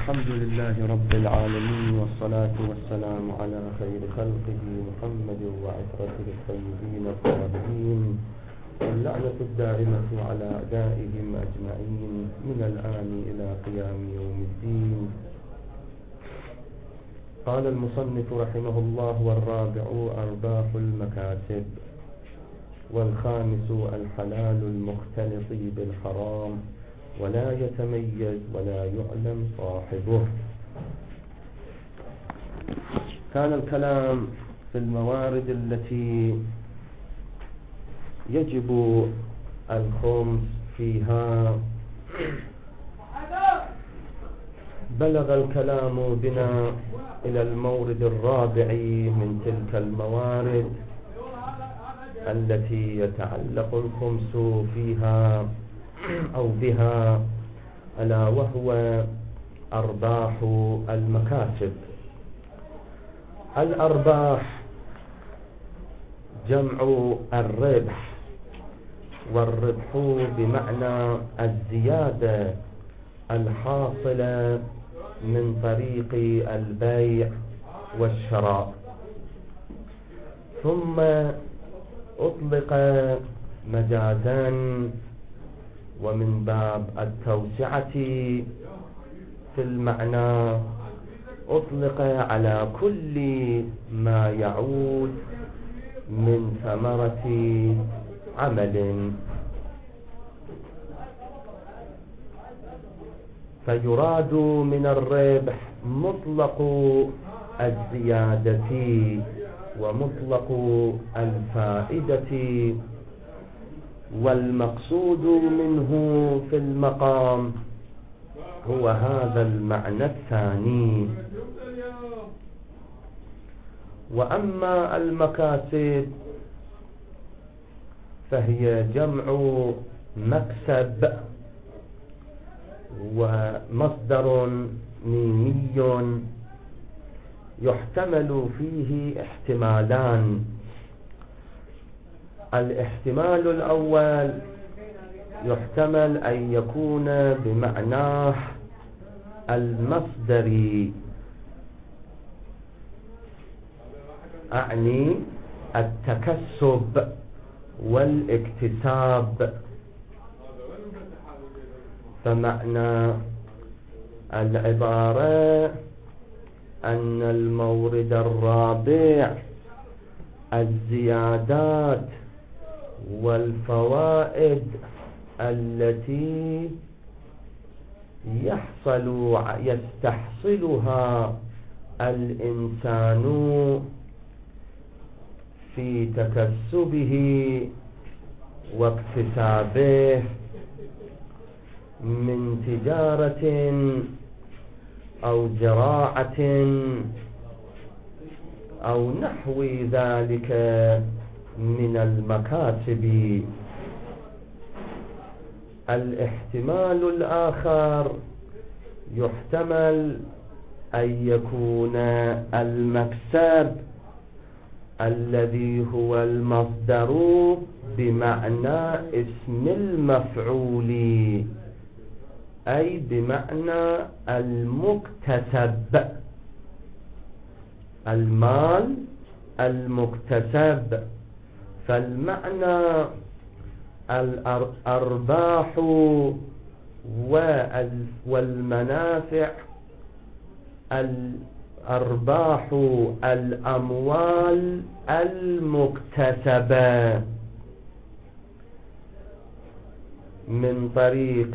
الحمد لله رب العالمين، والصلاة والسلام على خير خلقه محمد وعترته الطيبين الطاهرين، واللعنة الدائمة على أعدائهم أجمعين من الآن إلى قيام يوم الدين. قال المصنف رحمه الله: والرابع أرباح المكاسب، والخامس الحلال المختلط بالحرام ولا يتميز ولا يعلم صاحبه. كان الكلام في الموارد التي يجب الخمس فيها. بلغ الكلام بنا إلى المورد الرابع من تلك الموارد التي يتعلق الخمس فيها أو بها، ألا وهو أرباح المكاسب. الأرباح جمع الربح، والربح بمعنى الزيادة الحاصلة من طريق البيع والشراء، ثم أطلق مجازا ومن باب التوسعة في المعنى أطلق على كل ما يعود من ثمرة عمل، فيراد من الربح مطلق الزيادة ومطلق الفائدة، والمقصود منه في المقام هو هذا المعنى الثاني. وأما المكاسب فهي جمع مكسب، ومصدر ميمي يحتمل فيه احتمالان. الاحتمال الأول يحتمل أن يكون بمعناه المصدري، أعني التكسب والاكتساب، فمعنى العبارة أن المورد الرابع الزيادات والفوائد التي يستحصلها الإنسان في تكسبه واكتسابه من تجارة أو زراعة أو نحو ذلك من المكاسب. الاحتمال الآخر يحتمل أن يكون المكسب الذي هو المصدر بمعنى اسم المفعول، أي بمعنى المكتسب، المال المكتسب. فالمعنى الأرباح والمنافع، الأرباح الأموال المكتسبة من طريق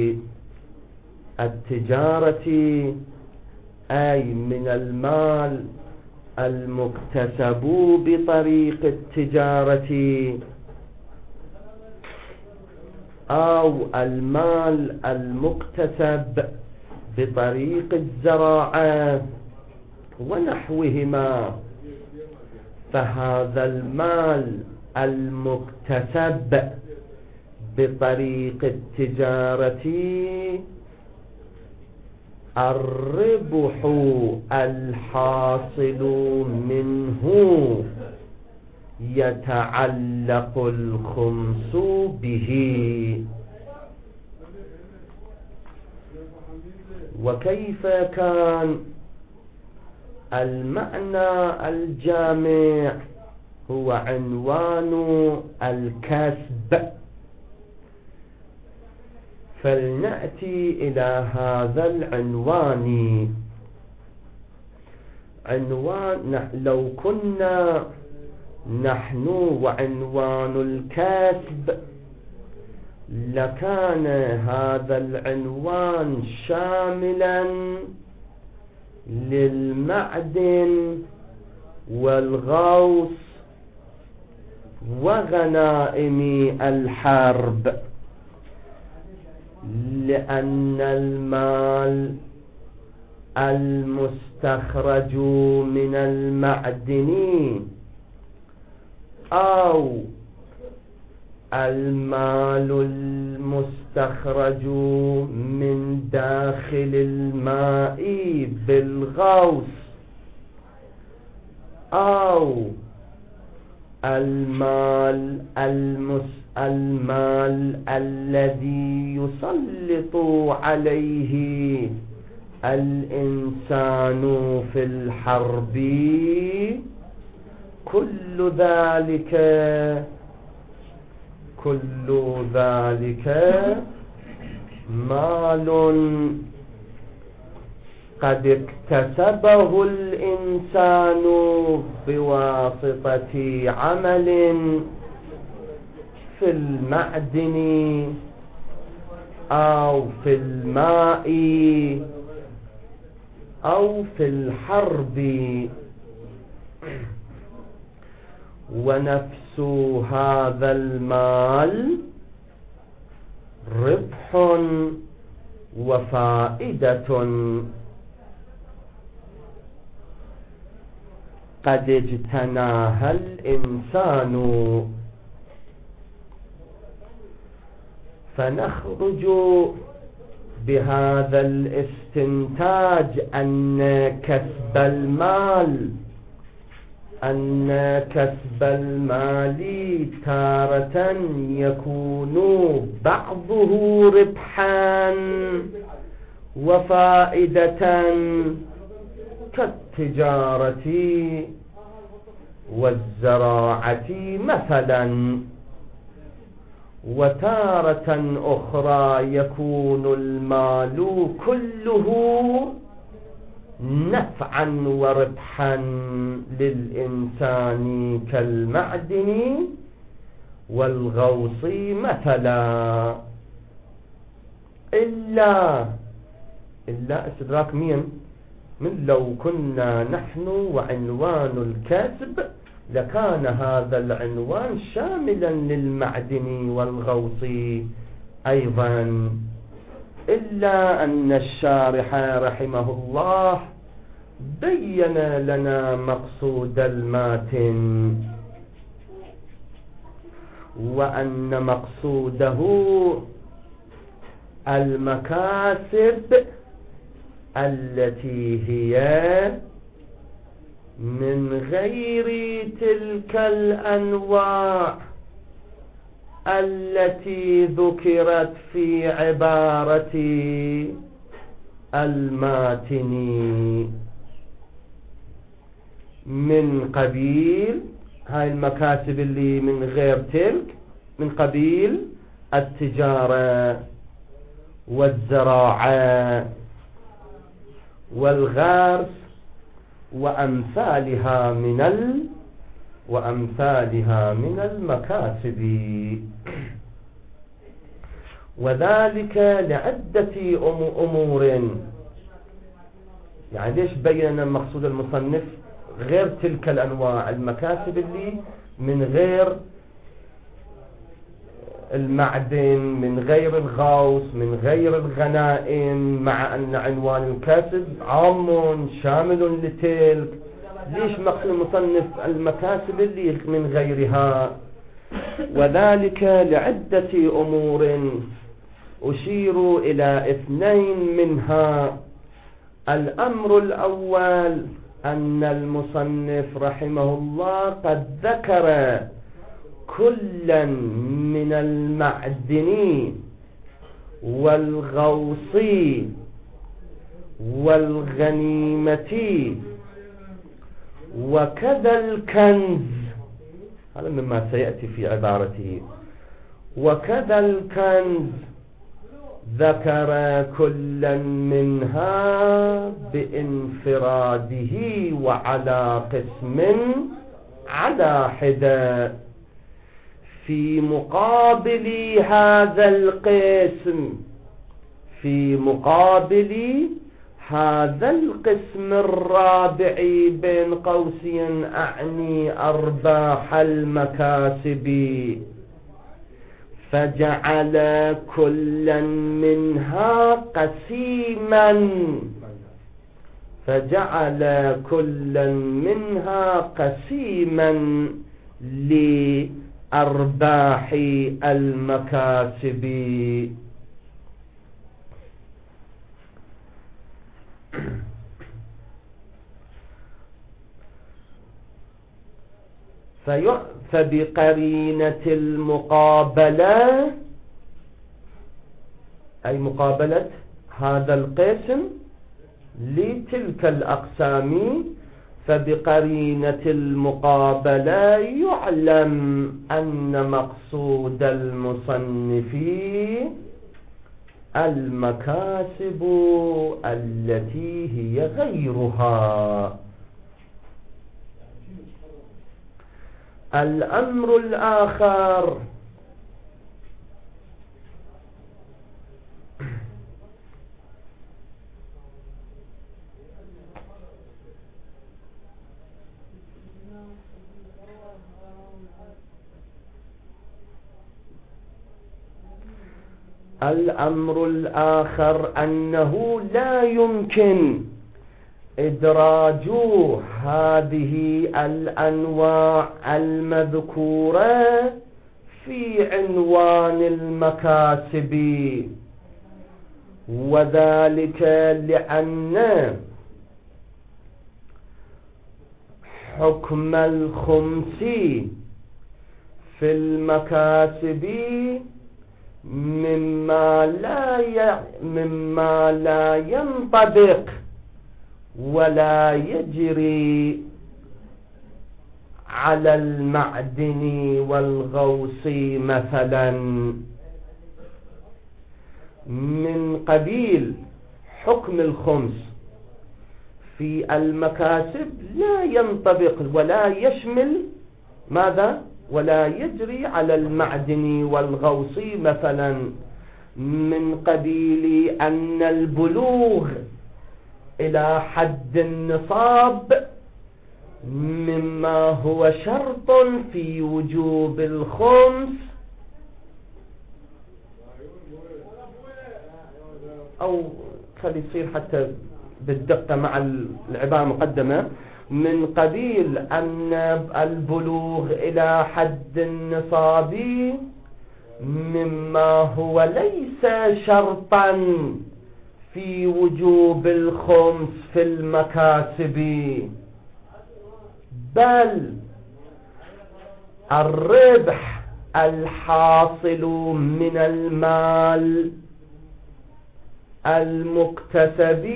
التجارة، أي من المال المكتسب بطريق التجارة، أو المال المكتسب بطريق الزراعة ونحوهما. فهذا المال المكتسب بطريق التجارة الربح الحاصل منه يتعلق الخمس به، وكيف كان؟ المعنى الجامع هو عنوان الكسب. فلنأتي إلى هذا العنوان. لو كنا نحن وعنوان الكسب لكان هذا العنوان شاملا للمعدن والغوص وغنائم الحرب، لأن المال المستخرج من المعدن أو المال المستخرج من داخل الماء بالغوص أو المال الذي يسلط عليه الإنسان في الحرب، كل ذلك مال قد اكتسبه الإنسان بواسطة عمل في المعدن أو في الماء أو في الحرب. ونفس هذا المال ربح وفائدة قد اجتناها الإنسان. فنخرج بهذا الاستنتاج أن كسب المال تارة يكون بعضه ربحا وفائدة كالتجارة والزراعة مثلا، وتارة أخرى يكون المال كله نفعا وربحا للإنسان كالمعدن والغوص مثلا، إلا استدراك من لو كنا نحن وعنوان الكسب لكان هذا العنوان شاملا للمعدن والغوص أيضا، إلا أن الشارح رحمه الله بين لنا مقصود الماتن، وأن مقصوده المكاسب التي هي من غير تلك الأنواع التي ذكرت في عبارة الماتن، من قبيل هاي المكاسب اللي من غير تلك، من قبيل التجارة والزراعة والغرس وأمثالها من المكاسب، وذلك لعدة أمور. يعني ليش بين مقصود المصنف غير تلك الأنواع المكاسب اللي من غير المعدن، من غير الغوص، من غير الغنائم، مع أن عنوان الكسب عام شامل لتلك؟ ليش مقصود المصنف المكاسب اللي من غيرها؟ وذلك لعدة أمور أشير إلى 2 منها. الأمر الأول أن المصنف رحمه الله قد ذكر كلا من المعدن والغوص والغنيمة وكذا الكنز. هذا مما سيأتي في عبارته. وكذا الكنز ذكر كلا منها بانفراده وعلى قسم على حدة. في مقابل هذا القسم، في مقابل هذا القسم الرابع بين قوسين أعني أرباح المكاسب، فجعل كلا منها قسيما، فجعل كلا منها قسيما لأرباح المكاسب. فبقرينة المقابلة، أي مقابلة هذا القسم لتلك الأقسام، فبقرينة المقابلة يعلم أن مقصود المصنف المكاسب التي هي غيرها. الأمر الآخر أنه لا يمكن إدراج هذه الأنواع المذكورة في عنوان المكاسب، وذلك لأن حكم الخمس في المكاسب مما لا ينطبق ولا يجري على المعدن والغوص مثلا. من قبيل حكم الخمس في المكاسب لا ينطبق ولا يشمل ماذا؟ ولا يجري على المعدن والغوص مثلا، من قبيل أن البلوغ إلى حد النصاب مما هو شرط في وجوب الخمس، أو خلي يصير حتى بالدقة مع العبارة المقدمة، من قبيل أن البلوغ إلى حد النصاب مما هو ليس شرطا في وجوب الخمس في المكاسب، بل الربح الحاصل من المال المكتسب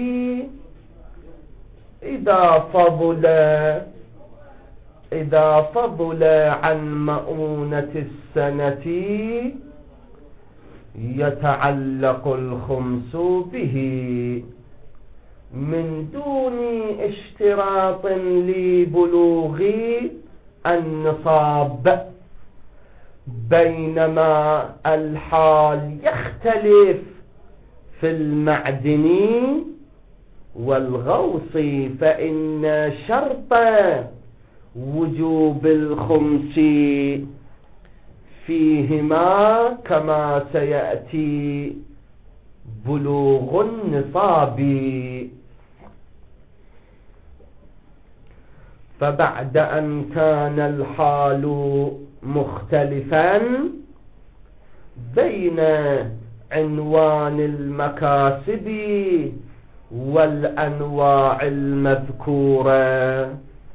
إذا فضل عن مؤونة السنة يتعلق الخمس به من دون اشتراط لبلوغ النصاب، بينما الحال يختلف في المعدن والغوص، فإن شرط وجوب الخمس فيهما كما سيأتي بلوغ النصاب. فبعد أن كان الحال مختلفا بين عنوان المكاسب والأنواع المذكورة،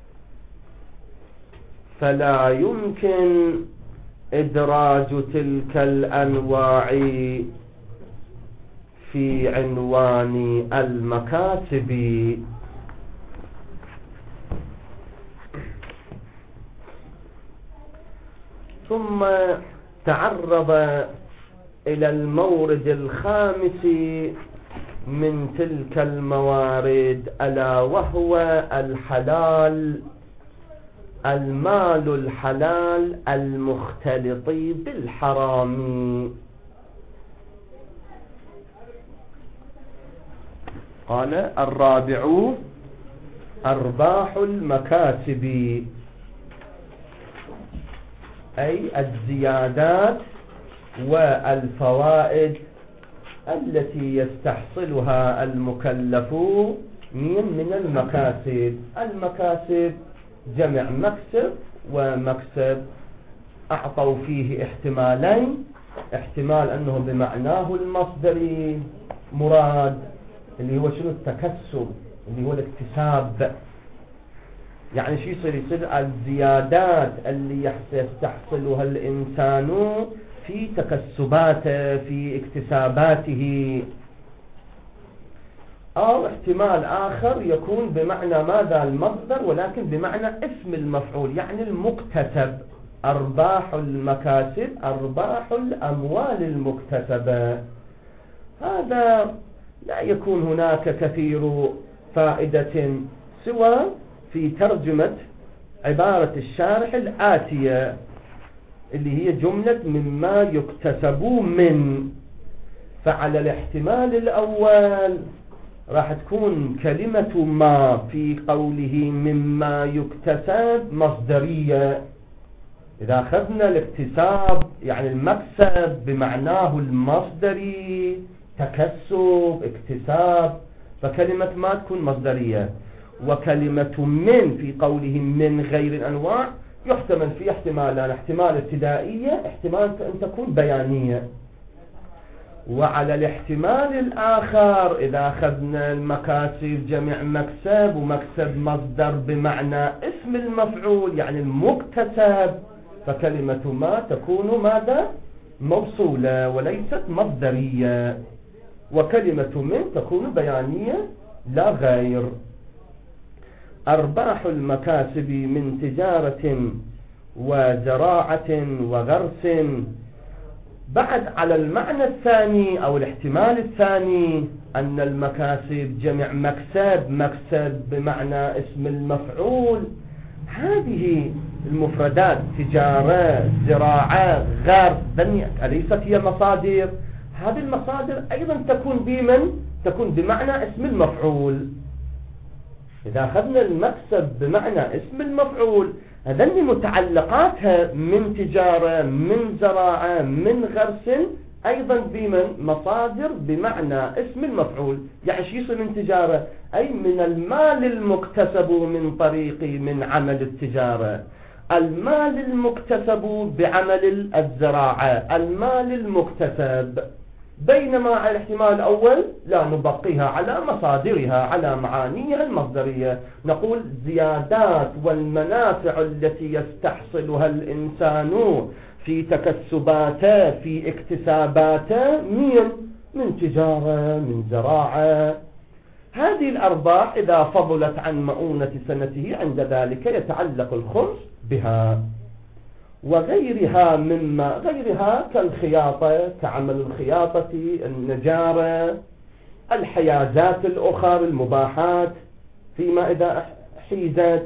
فلا يمكن إدراج تلك الأنواع في عنوان المكاسب. ثم تعرض إلى المورد الخامس من تلك الموارد، ألا وهو الحلال، المال الحلال المختلط بالحرام. قال الرابع أرباح المكاسب، أي الزيادات والفوائد التي يستحصلها المكلف من المكاسب. المكاسب جمع مكسب، ومكسب أعطوا فيه احتمالين، احتمال أنه بمعناه المصدري مراد اللي هو شنو؟ التكسب، اللي هو الاكتساب. يعني شو يصير الزيادات اللي يستحصلها الإنسان في تكسباته، في اكتساباته. أو احتمال آخر يكون بمعنى ماذا؟ المصدر، ولكن بمعنى اسم المفعول، يعني المكتسب. أرباح المكاسب أرباح الأموال المكتسبة. هذا لا يكون هناك كثير فائدة سوى في ترجمة عبارة الشارح الآتية، اللي هي جملة مما يكتسب من. فعلى الاحتمال الأول راح تكون كلمة ما في قوله مما يكتسب مصدرية. إذا أخذنا الاكتساب يعني المكسب بمعناه المصدري، تكسب، اكتساب، فكلمة ما تكون مصدرية. وكلمة من في قوله من غير الأنواع يحتمل فيه احتمالان، احتمال ابتدائية، احتمال أن تكون بيانية. وعلى الاحتمال الآخر إذا أخذنا المكاسب جمع مكسب، ومكسب مصدر بمعنى اسم المفعول يعني المكتسب، فكلمة ما تكون ماذا؟ موصولة وليست مصدرية. وكلمة من تكون بيانية لا غير. أرباح المكاسب من تجارة وزراعة وغرس. بعد على المعنى الثاني أو الاحتمال الثاني أن المكاسب جمع مكسب، مكسب بمعنى اسم المفعول. هذه المفردات تجارة، زراعة، غرس، أليست هي مصادر؟ هذه المصادر أيضا تكون بمن؟ تكون بمعنى اسم المفعول. إذا أخذنا المكسب بمعنى اسم المفعول، هذني متعلقاتها من تجارة، من زراعة، من غرس، أيضا بمن؟ مصادر بمعنى اسم المفعول. يعني شو يصير من تجارة؟ أي من المال المكتسب من طريق من عمل التجارة، المال المكتسب بعمل الزراعة، المال المكتسب. بينما على الاحتمال الأول لا نبقيها على مصادرها، على معانيها المصدرية، نقول زيادات والمنافع التي يستحصلها الإنسان في تكسباته، في اكتساباته، من تجارة، من زراعة. هذه الأرباح إذا فضلت عن مؤونة سنته عند ذلك يتعلق الخمس بها. وغيرها مما غيرها كالخياطة، كعمل الخياطة، النجارة، الحيازات الأخرى، المباحات فيما إذا حيزت،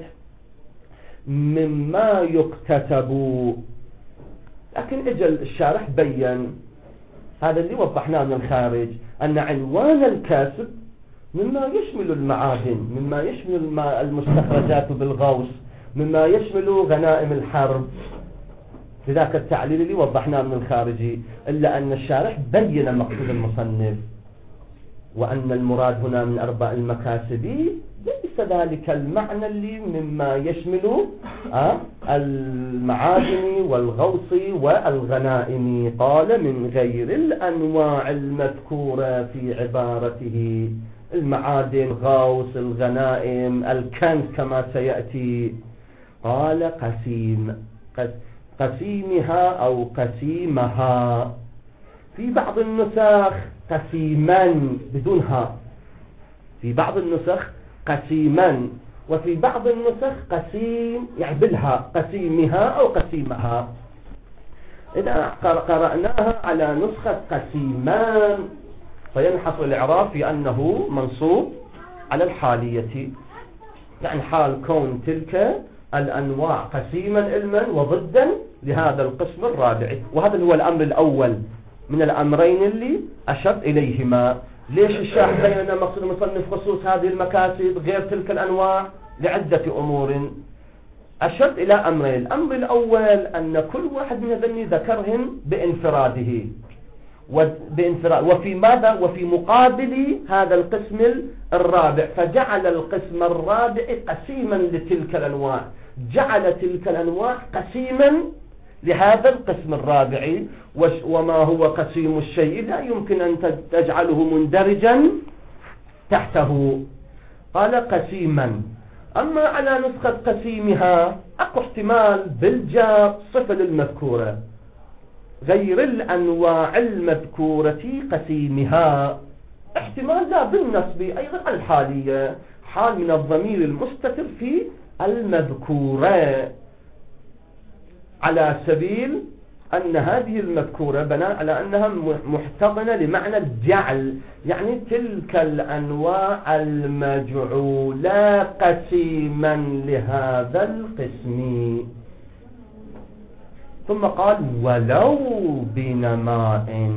مما يكتسب. لكن اجل الشارح بيّن هذا اللي وضحناه من الخارج، أن عنوان الكسب مما يشمل المعادن، مما يشمل المستخرجات بالغوص، مما يشمل غنائم الحرب، لذاك التعليل اللي وضحناه من الخارجي. إلا أن الشارح بين مقصود المصنف، وأن المراد هنا من أرباح المكاسب ليس ذلك المعنى اللي مما يشمل المعادن والغوص والغنائم. قال من غير الأنواع المذكورة في عبارته، المعادن، الغوص، الغنائم، الكنز كما سيأتي. قال قسيمها أو قسيمها. في بعض النسخ قسيما بدون هاء، في بعض النسخ قسيما، وفي بعض النسخ قسيم يعني بالهاء، قسيمها أو قسيمها. إذا قرأناها على نسخة قسيمان فينحصر الإعراب في أنه منصوب على الحالية، يعني حال كون تلك الأنواع قسيما علما وضدا لهذا القسم الرابع. وهذا هو الأمر الأول من الأمرين اللي أشرت إليهما. ليش الشاهد بيننا مقصود المصنف خصوص هذه المكاسب غير تلك الأنواع؟ لعدة أمور أشرت إلى أمرين. الأمر الأول أن كل واحد من هذين ذكرهم بانفراده وفي ماذا؟ وفي مقابل هذا القسم الرابع، فجعل القسم الرابع قسيما لتلك الأنواع، جعل تلك الأنواع قسيما لهذا القسم الرابع. وما هو قسيم الشيء لا يمكن أن تجعله مندرجا تحته، قال قسيما. أما على نسخة قسيمها أكو احتمال بالجار صفة للمذكورة غير الأنواع المذكورة قسيمها، احتمال لا بالنسب أيضا الحالية، حال من الضمير المستتر في المذكورة، على سبيل أن هذه المذكورة بناء على أنها محتضنة لمعنى الجعل، يعني تلك الأنواع المجعولة قسيما لهذا القسم. ثم قال ولو بنماء.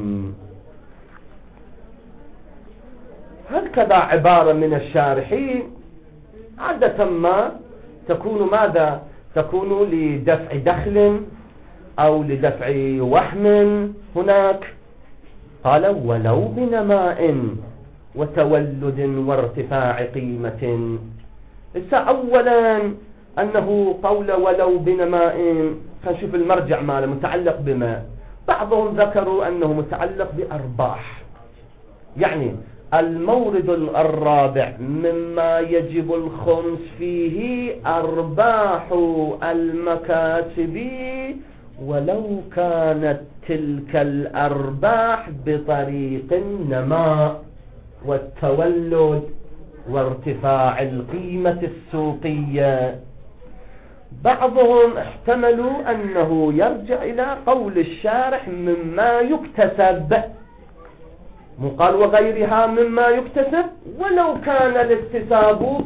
هكذا عبارة من الشارحين عادة ما تكون ماذا؟ تكون لدفع دخل أو لدفع وهم هناك. قال ولو بنماء وتولد وارتفاع قيمة. أولا أنه قول ولو بنماء، خنشوف المرجع ماله متعلق بما. بعضهم ذكروا أنه متعلق بأرباح، يعني المورد الرابع مما يجب الخمس فيه أرباح المكاسب، ولو كانت تلك الأرباح بطريق النماء والتولد وارتفاع القيمة السوقية. بعضهم احتملوا أنه يرجع إلى قول الشارح مما يكتسب، مقال وغيرها مما يكتسب، ولو كان الاكتساب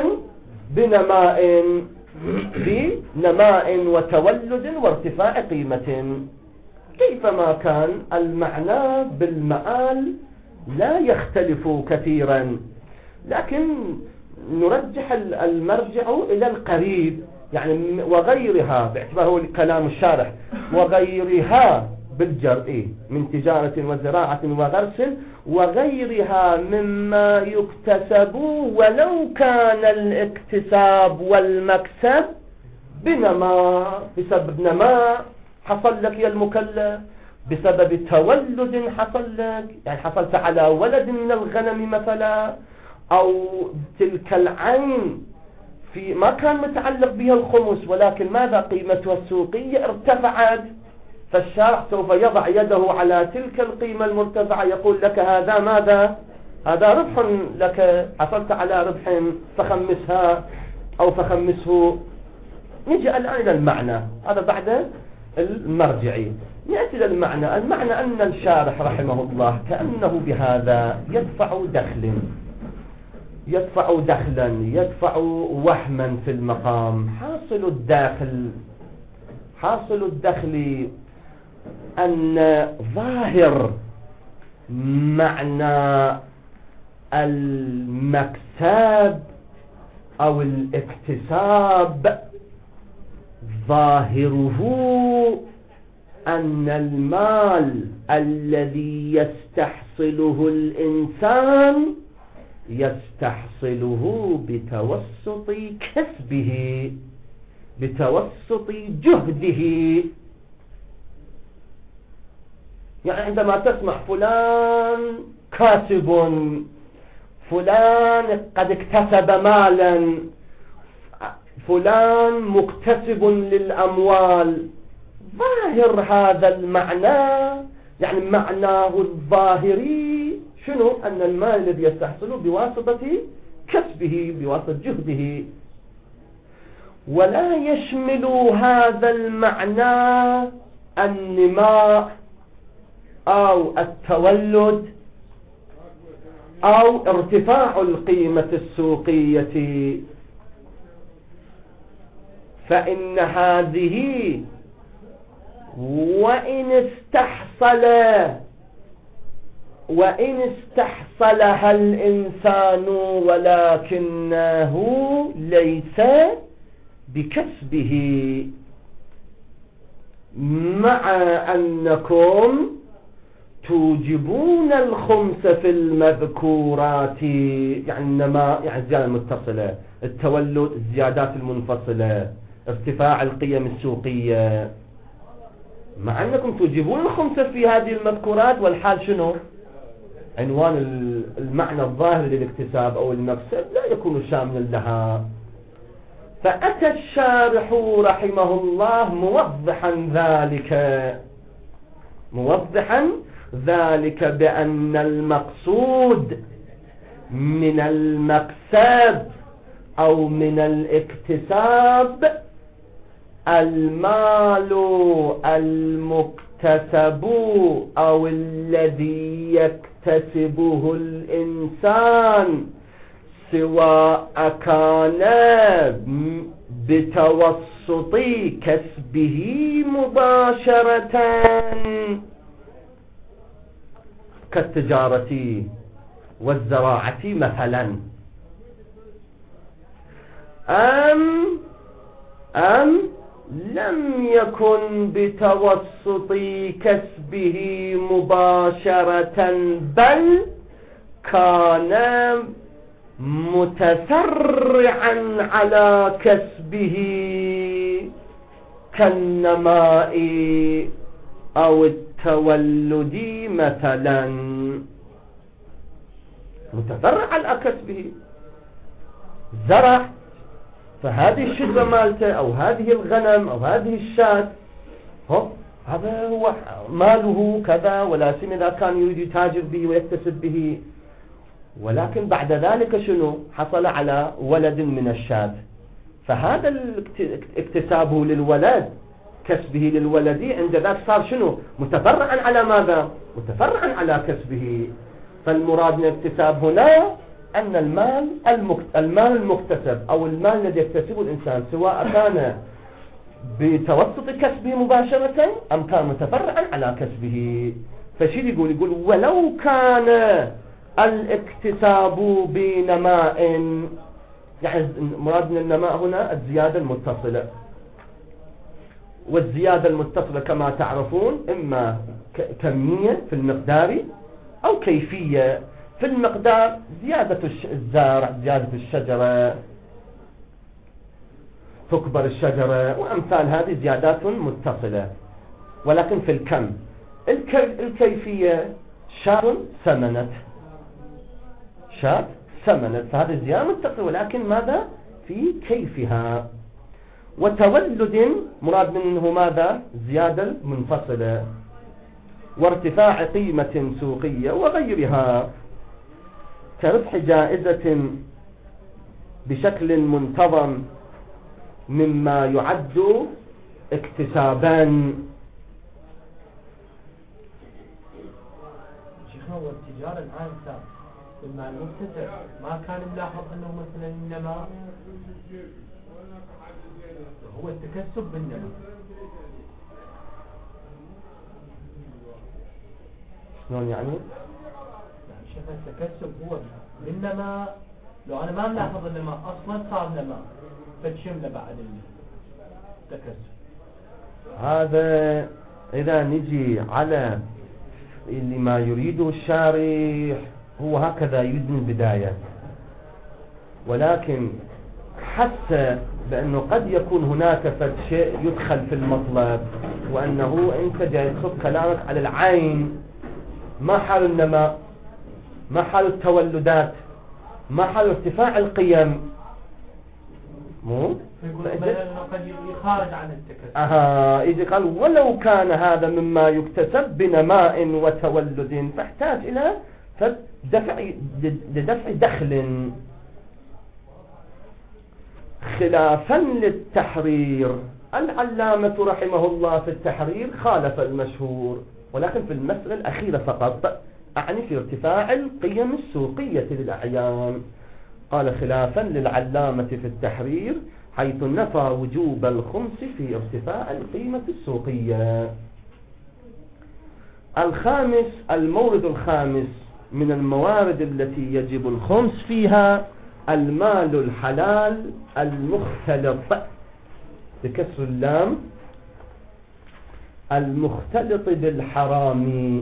بنماء وتولد وارتفاع قيمة. كيفما كان المعنى بالمآل لا يختلف كثيرا، لكن نرجح المرجع إلى القريب، يعني وغيرها باعتباره كلام الشارح، وغيرها بالجر من تجارة وزراعة وغرس وغيرها مما يكتسب، ولو كان الاكتساب والمكسب بنماء، بسبب نماء حصل لك يا المكلف، بسبب تولد حصل لك، يعني حصلت على ولد من الغنم مثلا، أو تلك العين في ما كان متعلق بها الخمس ولكن ماذا قيمتها السوقية ارتفعت، فالشارع سوف يضع يده على تلك القيمة المرتفعة يقول لك هذا ماذا؟ هذا ربح لك، حصلت على ربح فخمسها أو فخمسه. نجي الآن إلى المعنى، هذا بعد المرجعي. نأتي إلى المعنى. المعنى أن الشارح رحمه الله كأنه بهذا يدفع دخلا، يدفع وهما في المقام. حاصل الدخل أن ظاهر معنى المكسب أو الاكتساب ظاهره أن المال الذي يستحصله الإنسان يستحصله بتوسط كسبه، بتوسط جهده. يعني عندما تسمع فلان كاسب، فلان قد اكتسب مالا، فلان مكتسب للأموال، ظاهر هذا المعنى يعني معناه الظاهري شنو؟ أن المال الذي يستحصله بواسطة كسبه، بواسطة جهده. ولا يشمل هذا المعنى النماء أو التولد أو ارتفاع القيمة السوقية، فإن هذه وإن استحصلها الإنسان ولكنه ليس بكسبه، مع أنكم توجبون الخمس في المذكورات، يعني النماء يعني الزيادة المتصلة، التولد الزيادات المنفصلة، ارتفاع القيم السوقية، مع أنكم توجبون الخمس في هذه المذكورات، والحال شنو؟ عنوان المعنى الظاهر للاكتساب أو المكسب لا يكون شاملا لها. فأتى الشارح رحمه الله موضحا ذلك بأن المقصود من المكسب أو من الاكتساب المال المكتسب أو الذي يكتسبه الإنسان، سواء كان بتوسط كسبه مباشرة كالتجارة والزراعة مثلا، أم لم يكن بتوسط كسبه مباشرة، بل كان متسرعا على كسبه كالنماء أو التولد مثلا، متسرع على كسبه، زرع، فهذه الشجرة مالته أو هذه الغنم أو هذه الشاة هذا هو ماله كذا، ولا سيما إذا كان يريد يتاجر به ويكتسب به. ولكن بعد ذلك شنو؟ حصل على ولد من الشاة، فهذا اكتسابه للولد، كسبه للولد، عند ذلك صار شنو؟ متفرعا على ماذا؟ متفرعا على كسبه. فالمراد من الاكتساب هنا أن المال المكتسب أو المال الذي يكتسبه الإنسان، سواء كان بتوسط كسبه مباشرة أم كان متفرعا على كسبه. فشي يقول ولو كان الاكتساب بنماء، يعني مراد من النماء هنا الزيادة المتصلة، والزيادة المتصلة كما تعرفون إما كمية في المقدار أو كيفية. في المقدار زيادة الزرع، زيادة الشجرة، تكبر الشجرة وأمثال هذه زيادات متصلة. ولكن في الكم الكيفية شاة ثمنت، فهذه زيادة متصلة، ولكن ماذا؟ في كيفها. وتولد مراد منه ماذا؟ زيادة منفصلة، وارتفاع قيمة سوقية وغيرها، كربح جائزة بشكل منتظم مما يعد اكتسابا. شيخنا هو التجارة الآن صار مع المكتسب ما كان ملاحظ أنه مثلا النماء هو التكسب بالنماء. شلون يعني؟ شيخنا التكسب هو بالنماء، لو أنا ما ملاحظ النماء أصلا صار نماء فتشمله بعد التكسب. هذا إذا نجي على اللي ما يريده الشارح هو هكذا يريد من البداية، ولكن حس بأنه قد يكون هناك شيء يدخل في المطلب، وأنه أنت جاي تصب كلامك على العين، ما حال النماء، ما حال التولدات، ما حال ارتفاع القيم، مو يقول قد يخارج عن التكسب. إذا قال ولو كان هذا مما يكتسب بنماء وتولد، فاحتاج إلى لدفع دخل، خلافا للتحرير. العلامة رحمه الله في التحرير خالف المشهور، ولكن في المسألة الأخيرة فقط، أعني في ارتفاع القيم السوقية للأعيان، قال خلافا للعلامة في التحرير حيث نفى وجوب الخمس في ارتفاع القيمة السوقية. الخامس، المورد الخامس من الموارد التي يجب الخمس فيها المال الحلال المختلط، بكسر اللام، المختلط بالحرام.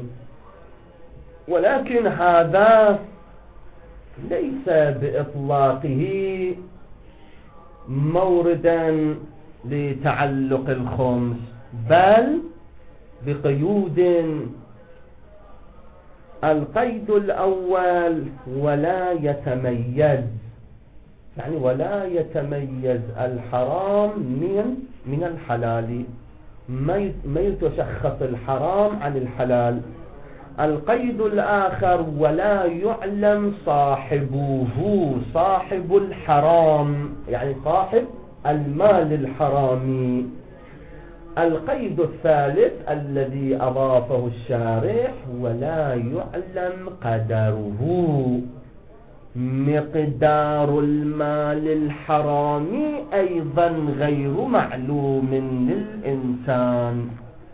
ولكن هذا ليس بإطلاقه موردا لتعلق الخمس، بل بقيود. القيد الأول ولا يتميز، يعني ولا يتميز الحرام من الحلال، ما يتشخص الحرام عن الحلال. القيد الآخر ولا يعلم صاحبه، صاحب الحرام، يعني صاحب المال الحرامي. القيد الثالث الذي أضافه الشارح ولا يعلم قدره، مقدار المال الحرامي أيضا غير معلوم للإنسان.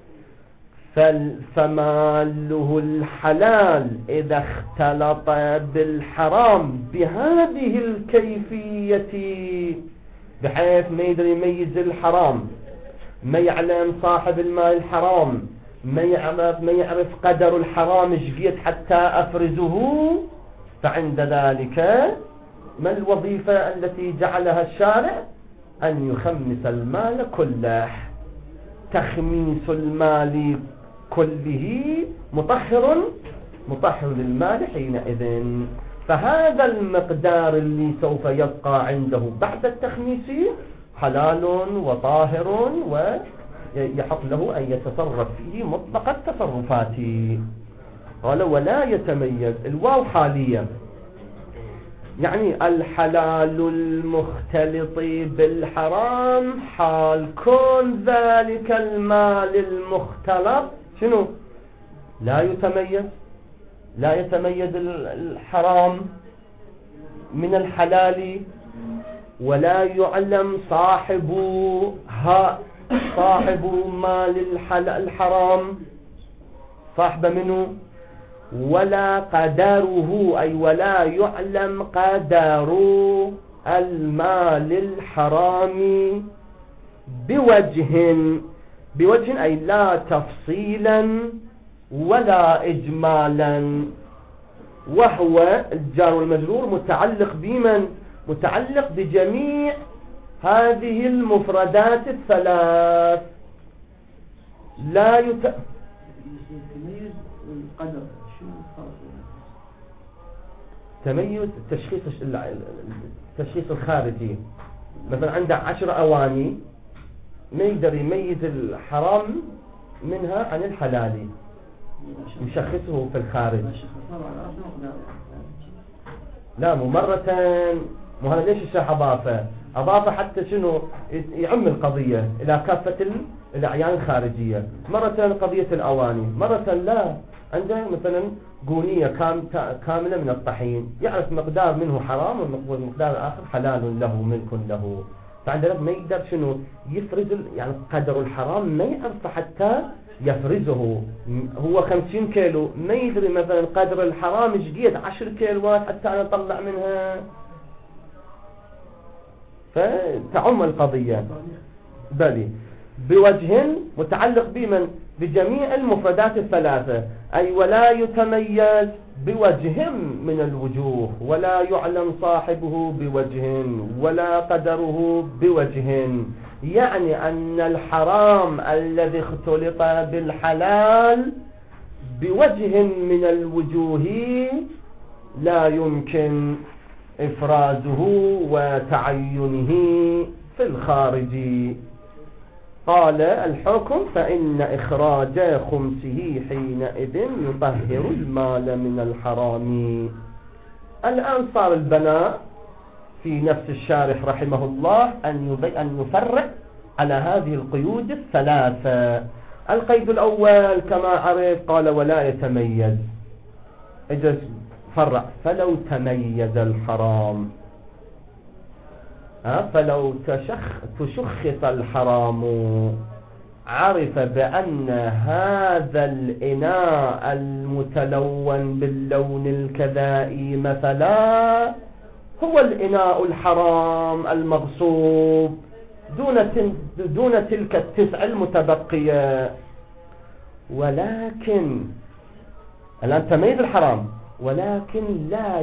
فماله الحلال إذا اختلط بالحرام بهذه الكيفية بحيث ما يقدر يميز الحرام، ما يعلم صاحب المال الحرام، ما يعرف قدر الحرام شقيت حتى أفرزه، فعند ذلك ما الوظيفة التي جعلها الشارع؟ أن يخمس المال كله. تخميس المال كله مطهر للمال حينئذ. فهذا المقدار اللي سوف يبقى عنده بعد التخميس حلال وطاهر، ويحق له أن يتصرف فيه مطلق التصرفات. قال ولا يتميز، الواو حاليا، يعني الحلال المختلط بالحرام حال كون ذلك المال المختلط شنو؟ لا يتميز الحرام من الحلال، ولا يعلم صاحب مال الحرام صاحب منه، ولا قدره، أي ولا يعلم قدر المال الحرام بوجه أي لا تفصيلا ولا إجمالا. وهو الجار والمجرور متعلق بمن؟ متعلق بجميع هذه المفردات الثلاث. لا تميز القدر، شو تميز التشخيص الخارجي. مثلا عنده 10 أواني ما يقدر يميز الحرام منها عن الحلال، يشخصه في الخارج. لا مو مرة، مو هذا ليش الشيخ أضافة حتى شنو يعم القضية إلى كافة الأعيان الخارجية. مرة قضية الأواني، مرة لا، عنده مثلا قونية كاملة من الطحين، يعرف مقدار منه حرام والمقدار الآخر حلال له ملك له. فعندنا ما يقدر شنو يفرز، يعني قدر الحرام ما يعرف حتى يفرزه. هو 50 كيلو ما يدري مثلا قدر الحرام جديد 10 كيلوات حتى نطلع منها، فتعم القضية. بلي بوجه متعلق بمن؟ بجميع المفردات الثلاثة، أي ولا يتميز بوجه من الوجوه، ولا يعلم صاحبه بوجه، ولا قدره بوجه. يعني أن الحرام الذي اختلط بالحلال بوجه من الوجوه لا يمكن إفرازه وتعينه في الخارج. قال الحكم فإن إخراج خمسه حينئذ يطهر المال من الحرام. الآن صار البناء في نفس الشارح رحمه الله أن يفرق على هذه القيود الثلاثة. القيد الأول كما عرف قال ولا يتميز، إذا فرق فلو تميز الحرام، فلو تشخص الحرام عرف بأن هذا الإناء المتلون باللون الكذائي مثلا هو الإناء الحرام المغصوب دون تلك التسع المتبقية، ولكن الآن تميز الحرام ولكن لا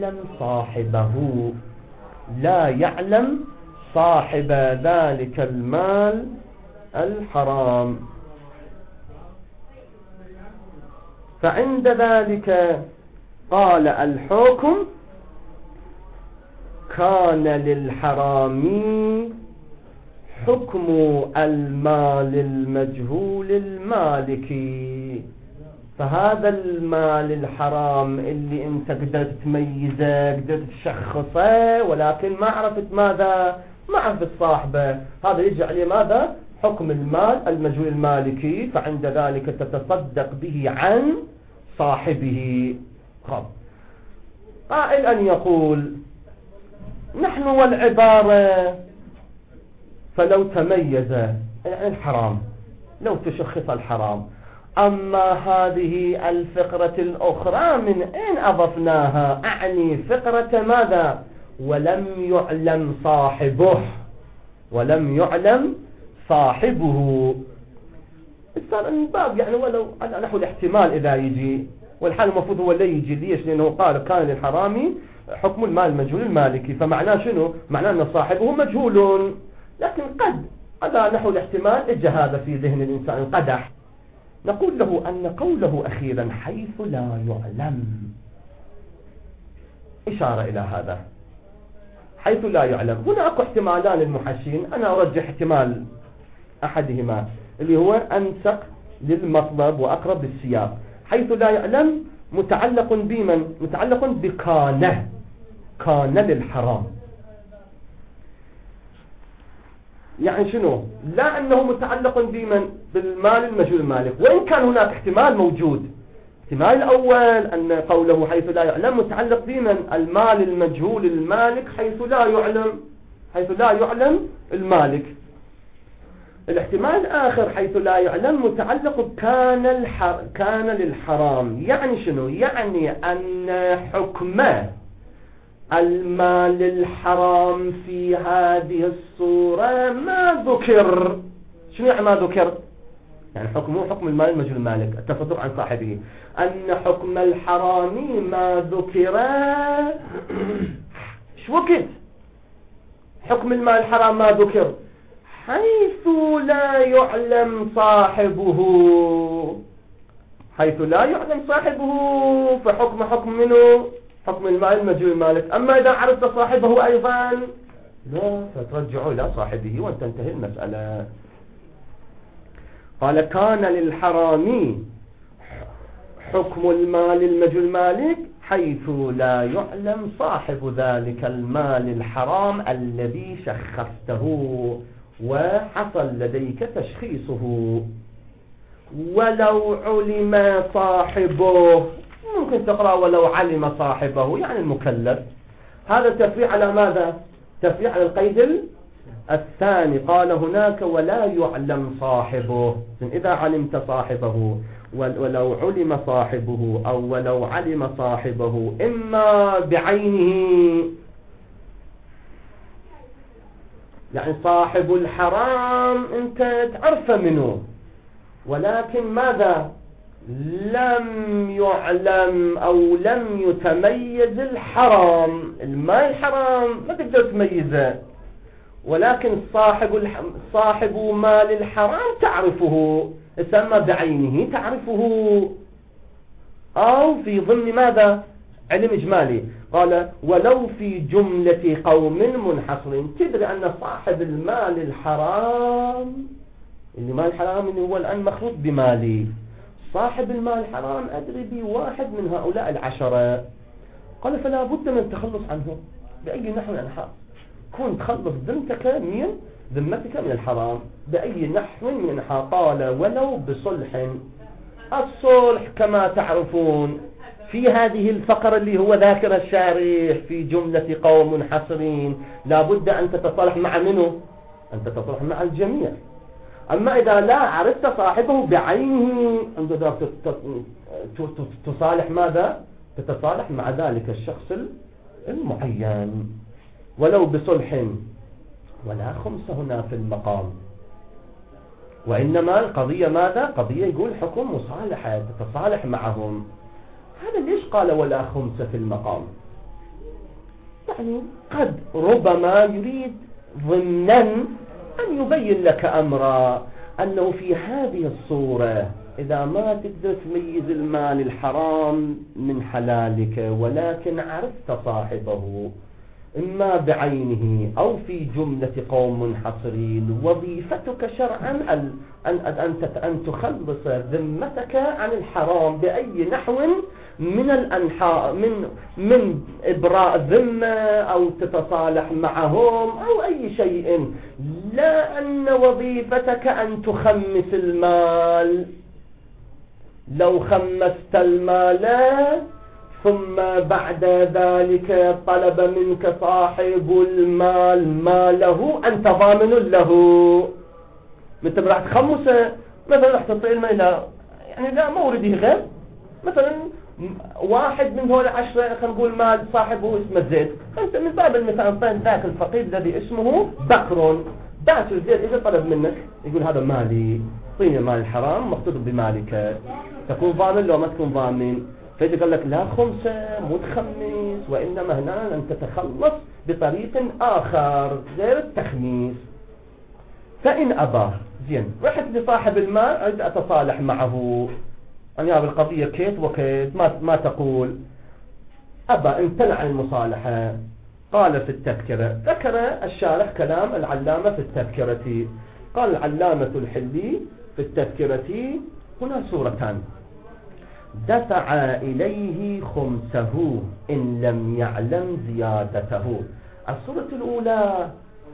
يعلم صاحب ذلك المال الحرام، فعند ذلك قال الحكم كان للحرام حكم المال المجهول المالكي. فهذا المال الحرام اللي انت قدرت تميزه قدرت تشخصه ولكن ما عرفت ماذا، ما عرفت صاحبه، هذا يجي عليه ماذا؟ حكم المال المجهول المالكي، فعند ذلك تتصدق به عن صاحبه. قائل أن يقول نحن والعبارة فلو تميز الحرام لو تشخص الحرام، أما هذه الفقرة الأخرى من أين أضفناها؟ أعني فقرة ماذا؟ ولم يعلم صاحبه. صار من باب يعني ولو نحو الاحتمال إذا يجي، والحال المفروض هو اللي يجي. ليش؟ لأنه قال كان للحرامي حكم المال المجهول المالكي، فمعناه شنو؟ معناه أن صاحبه مجهول، لكن قد هذا نحو الاحتمال اجى هذا في ذهن الإنسان قدح. نقول له أن قوله أخيرا حيث لا يعلم إشارة إلى هذا، حيث لا يعلم. هناك احتمالان للمحشين، أنا أرجح احتمال أحدهما اللي هو أنسق للمطلب وأقرب للسياق. حيث لا يعلم متعلق بمن؟ متعلق كان للحرام، يعني شنو؟ لا أنه متعلق بمن؟ بالمال المجهول المالك، وإن كان هناك احتمال موجود. الاحتمال الأول أن قوله حيث لا يعلم متعلق بمن؟ المال المجهول المالك حيث لا يعلم المالك. الاحتمال الآخر حيث لا يعلم متعلق كان للحرام، يعني شنو؟ يعني أن حكم المال الحرام في هذه الصورة ما ذكر. شنو يعني ما ذكر؟ يعني حكمه حكم المال المجهول المالك التصدق عن صاحبه، أن حكم الحرام ما ذكر. شو وقت حكم المال الحرام ما ذكر؟ حيث لا يعلم صاحبه. حيث لا يعلم صاحبه فحكم منه؟ حكم المال المجهول المالك. أما إذا عرفت صاحبه أيضا لا، فترجعه إلى صاحبه وتنتهي المسألة. قال كان للحرام حكم المال المجهول المالك حيث لا يعلم صاحب ذلك المال الحرام الذي شخصته وحصل لديك تشخيصه. ولو علم صاحبه، ممكن تقرأ ولو علم صاحبه يعني المكلف. هذا تفريع على ماذا؟ تفريع على القيد الثاني. قال هناك ولا يعلم صاحبه، إذا علمت صاحبه ولو علم صاحبه أو ولو علم صاحبه إما بعينه، يعني صاحب الحرام أنت تعرف منه، ولكن ماذا؟ لم يعلم أو لم يتميز الحرام. المال الحرام ما تقدر تميزه، ولكن صاحب مال الحرام تعرفه، يسمى بعينه تعرفه، أو في ضمن ماذا؟ علم إجمالي. قال ولو في جملة قوم منحصرين، تدري أن صاحب المال الحرام اللي مال حرام اللي هو الآن مخلوط بمالي، صاحب المال الحرام أدري بواحد من هؤلاء العشرة، قال فلا بد من التخلص عنه بأي نحو من الأنحاء. كن تخلص ذمتك من الحرام بأي نحو من الأنحاء. قال ولو بصلح. الصلح كما تعرفون في هذه الفقرة اللي هو ذاكر الشارح في جملة قوم منحصرين لا بد أن تتصالح مع منه؟ أن تتصالح مع الجميع. أما إذا لا عرفت صاحبه بعينه أنت تصالح ماذا؟ تتصالح مع ذلك الشخص المعين ولو بصلح. ولا خمس هنا في المقام، وإنما القضية ماذا؟ قضية يقول حكم مصالحة تتصالح معهم. هذا ليش قال ولا خمس في المقام؟ يعني قد ربما يريد ضمنا أن يبين لك أمرا أنه في هذه الصورة إذا ما تقدر تميز المال الحرام من حلالك ولكن عرفت صاحبه إما بعينه أو في جملة قوم منحصرين، وظيفتك شرعا أن تخلص ذمتك عن الحرام بأي نحو من الأنحاء، من إبراء ذمة أو تتصالح معهم أو أي شيء، لا أن وظيفتك أن تخمس المال. لو خمست المال ثم بعد ذلك طلب منك صاحب المال ماله أنت ضامن له. متى راح تخمسه؟ مثلا راح تعطي المال يعني لا مورده غير مثلا واحد من هؤلاء 10 خلينا نقول مال صاحبه اسمه زيد، أنت من باب المثال طين ذاك الفقير الذي اسمه بكر، باكر زيد إذا طلب منك يقول هذا مالي طيني مال الحرام مخطوط بمالك، تكون ضامن لو ما تكون ضامن؟ فإذا قال لك لا خمسة مو تخمس، وإنما هنا أن تتخلص بطريق آخر غير التخميس. فإن أبى زين رحت لصاحب المال أريد أتصالح معه أنا بالقضية كيت وكيت ما تقول أبى امتنع عن المصالحة. قال في التذكرة، ذكر الشارح كلام العلامة في التذكرة، قال العلامة الحلي في التذكرة هنا سورتان: دفع إليه خمسه إن لم يعلم زيادته. السورة الأولى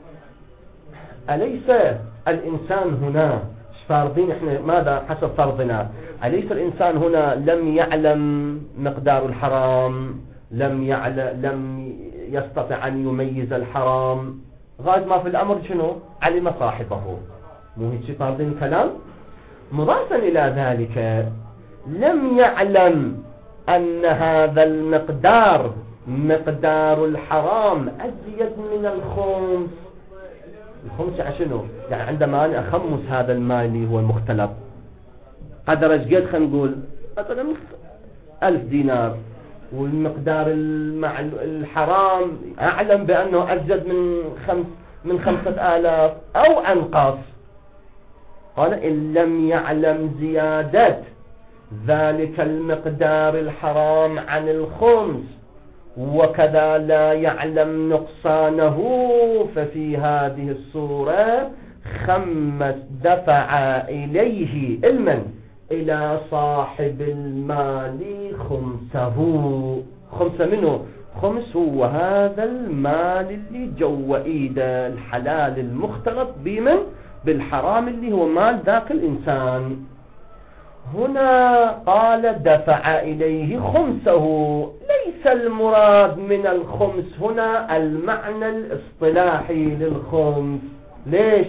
أليس الإنسان هنا فارضين إحنا ماذا حسب فرضنا؟ أليس الإنسان هنا لم يعلم مقدار الحرام، لم يستطع أن يميز الحرام؟ غاية ما في الأمر شنو؟ علم صاحبه. مو هيك فارضين كلام؟ مضافا إلى ذلك لم يعلم أن هذا المقدار مقدار الحرام أزيد من الخمس. الخمس عشانه يعني عندما أنا أخمس هذا المال اللي هو المختلط قدر قد خلينا نقول مثلا 1000 دينار، والمقدار الحرام أعلم بأنه أزيد من 5000 أو أنقص. قال إن لم يعلم زيادة ذلك المقدار الحرام عن الخمس وكذا لا يعلم نقصانه، ففي هذه الصورة خمس دفع إليه إلى صاحب المال خمسه. خمسة منه خمس هو هذا المال اللي جو إيده الحلال المختلط بالحرام اللي هو مال ذاك الإنسان. هنا قال دفع إليه خمسه، ليس المراد من الخمس هنا المعنى الاصطلاحي للخمس. ليش؟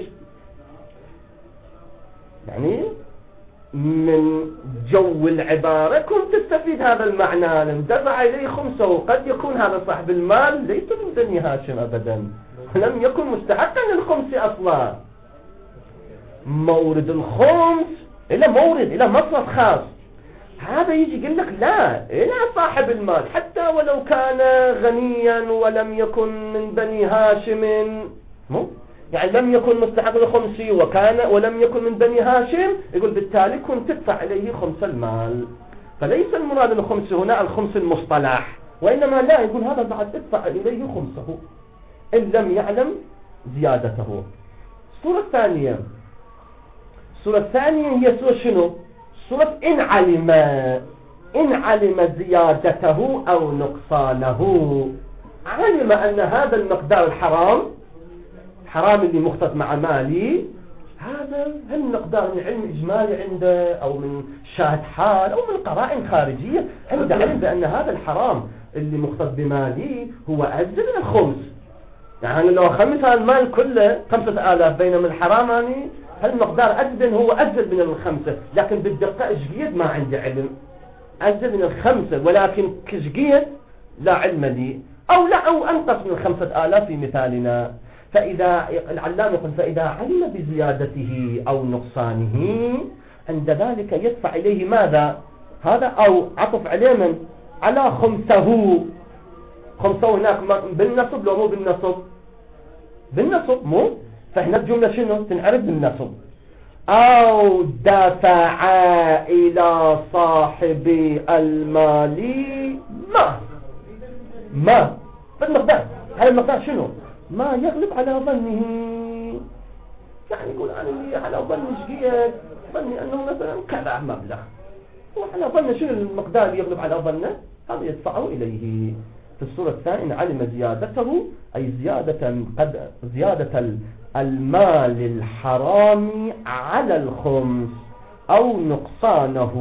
يعني من جو العبارة كنت تستفيد هذا المعنى، لأن دفع إليه خمسه قد يكون هذا صاحب المال ليس من بني هاشم أبدا، لم يكن مستحقا للخمس أصلا. مورد الخمس إلى مصرف خاص، هذا يجي يقول لك لا إلى صاحب المال حتى ولو كان غنيا ولم يكن من بني هاشم، يعني لم يكن مستحق للخمس ولم يكن من بني هاشم، يقول بالتالي كنت تدفع إليه خمس المال. فليس المراد الخمس هنا الخمس المصطلح، وإنما لا يقول هذا بعد تدفع إليه خمسه إن لم يعلم زيادته. الصورة الثانية الصورة الثانية هي صورة شنو؟ صورة إن علم زيادته أو نقصانه. علم أن هذا المقدار حرام اللي مختلط مع مالي، هذا المقدار من علم إجمالي عنده أو من شاهد حال أو من قرائن خارجية عنده علم بأن هذا الحرام اللي مختلط بمالي هو أزيد من الخمس. يعني لو خمس المال كله 5000 بينما الحرام يعني هالمقدار أزيد، هو أزيد من الخمسة، لكن بالدقة إشقيد ما عندي علم. أزيد من الخمسة ولكن كشقيد لا علم لي، أو أنقص من 5000 في مثالنا. فإذا العلام يقول فإذا علم بزيادته أو نقصانه عند ذلك يدفع إليه ماذا؟ هذا أو عطف عليه من؟ على خمسه هناك بالنصب لو مو بالنصب؟ بالنصب مو؟ فهنا الجملة شنو؟ تنعرف بالنصب. أو دفع إلى صاحب المال ما بالمقدار. هذا المقدار شنو؟ ما يغلب على ظنه. يعني يقول أنا اللي على ظني شقيت، ظني أنه مثلا كذا مبلغ، وعلى ظنه شنو المقدار اللي يغلب على ظنه؟ هذا يدفعه إليه. في الصورة الثانية علم زيادته أي زيادة المال الحرام على الخمس أو نقصانه.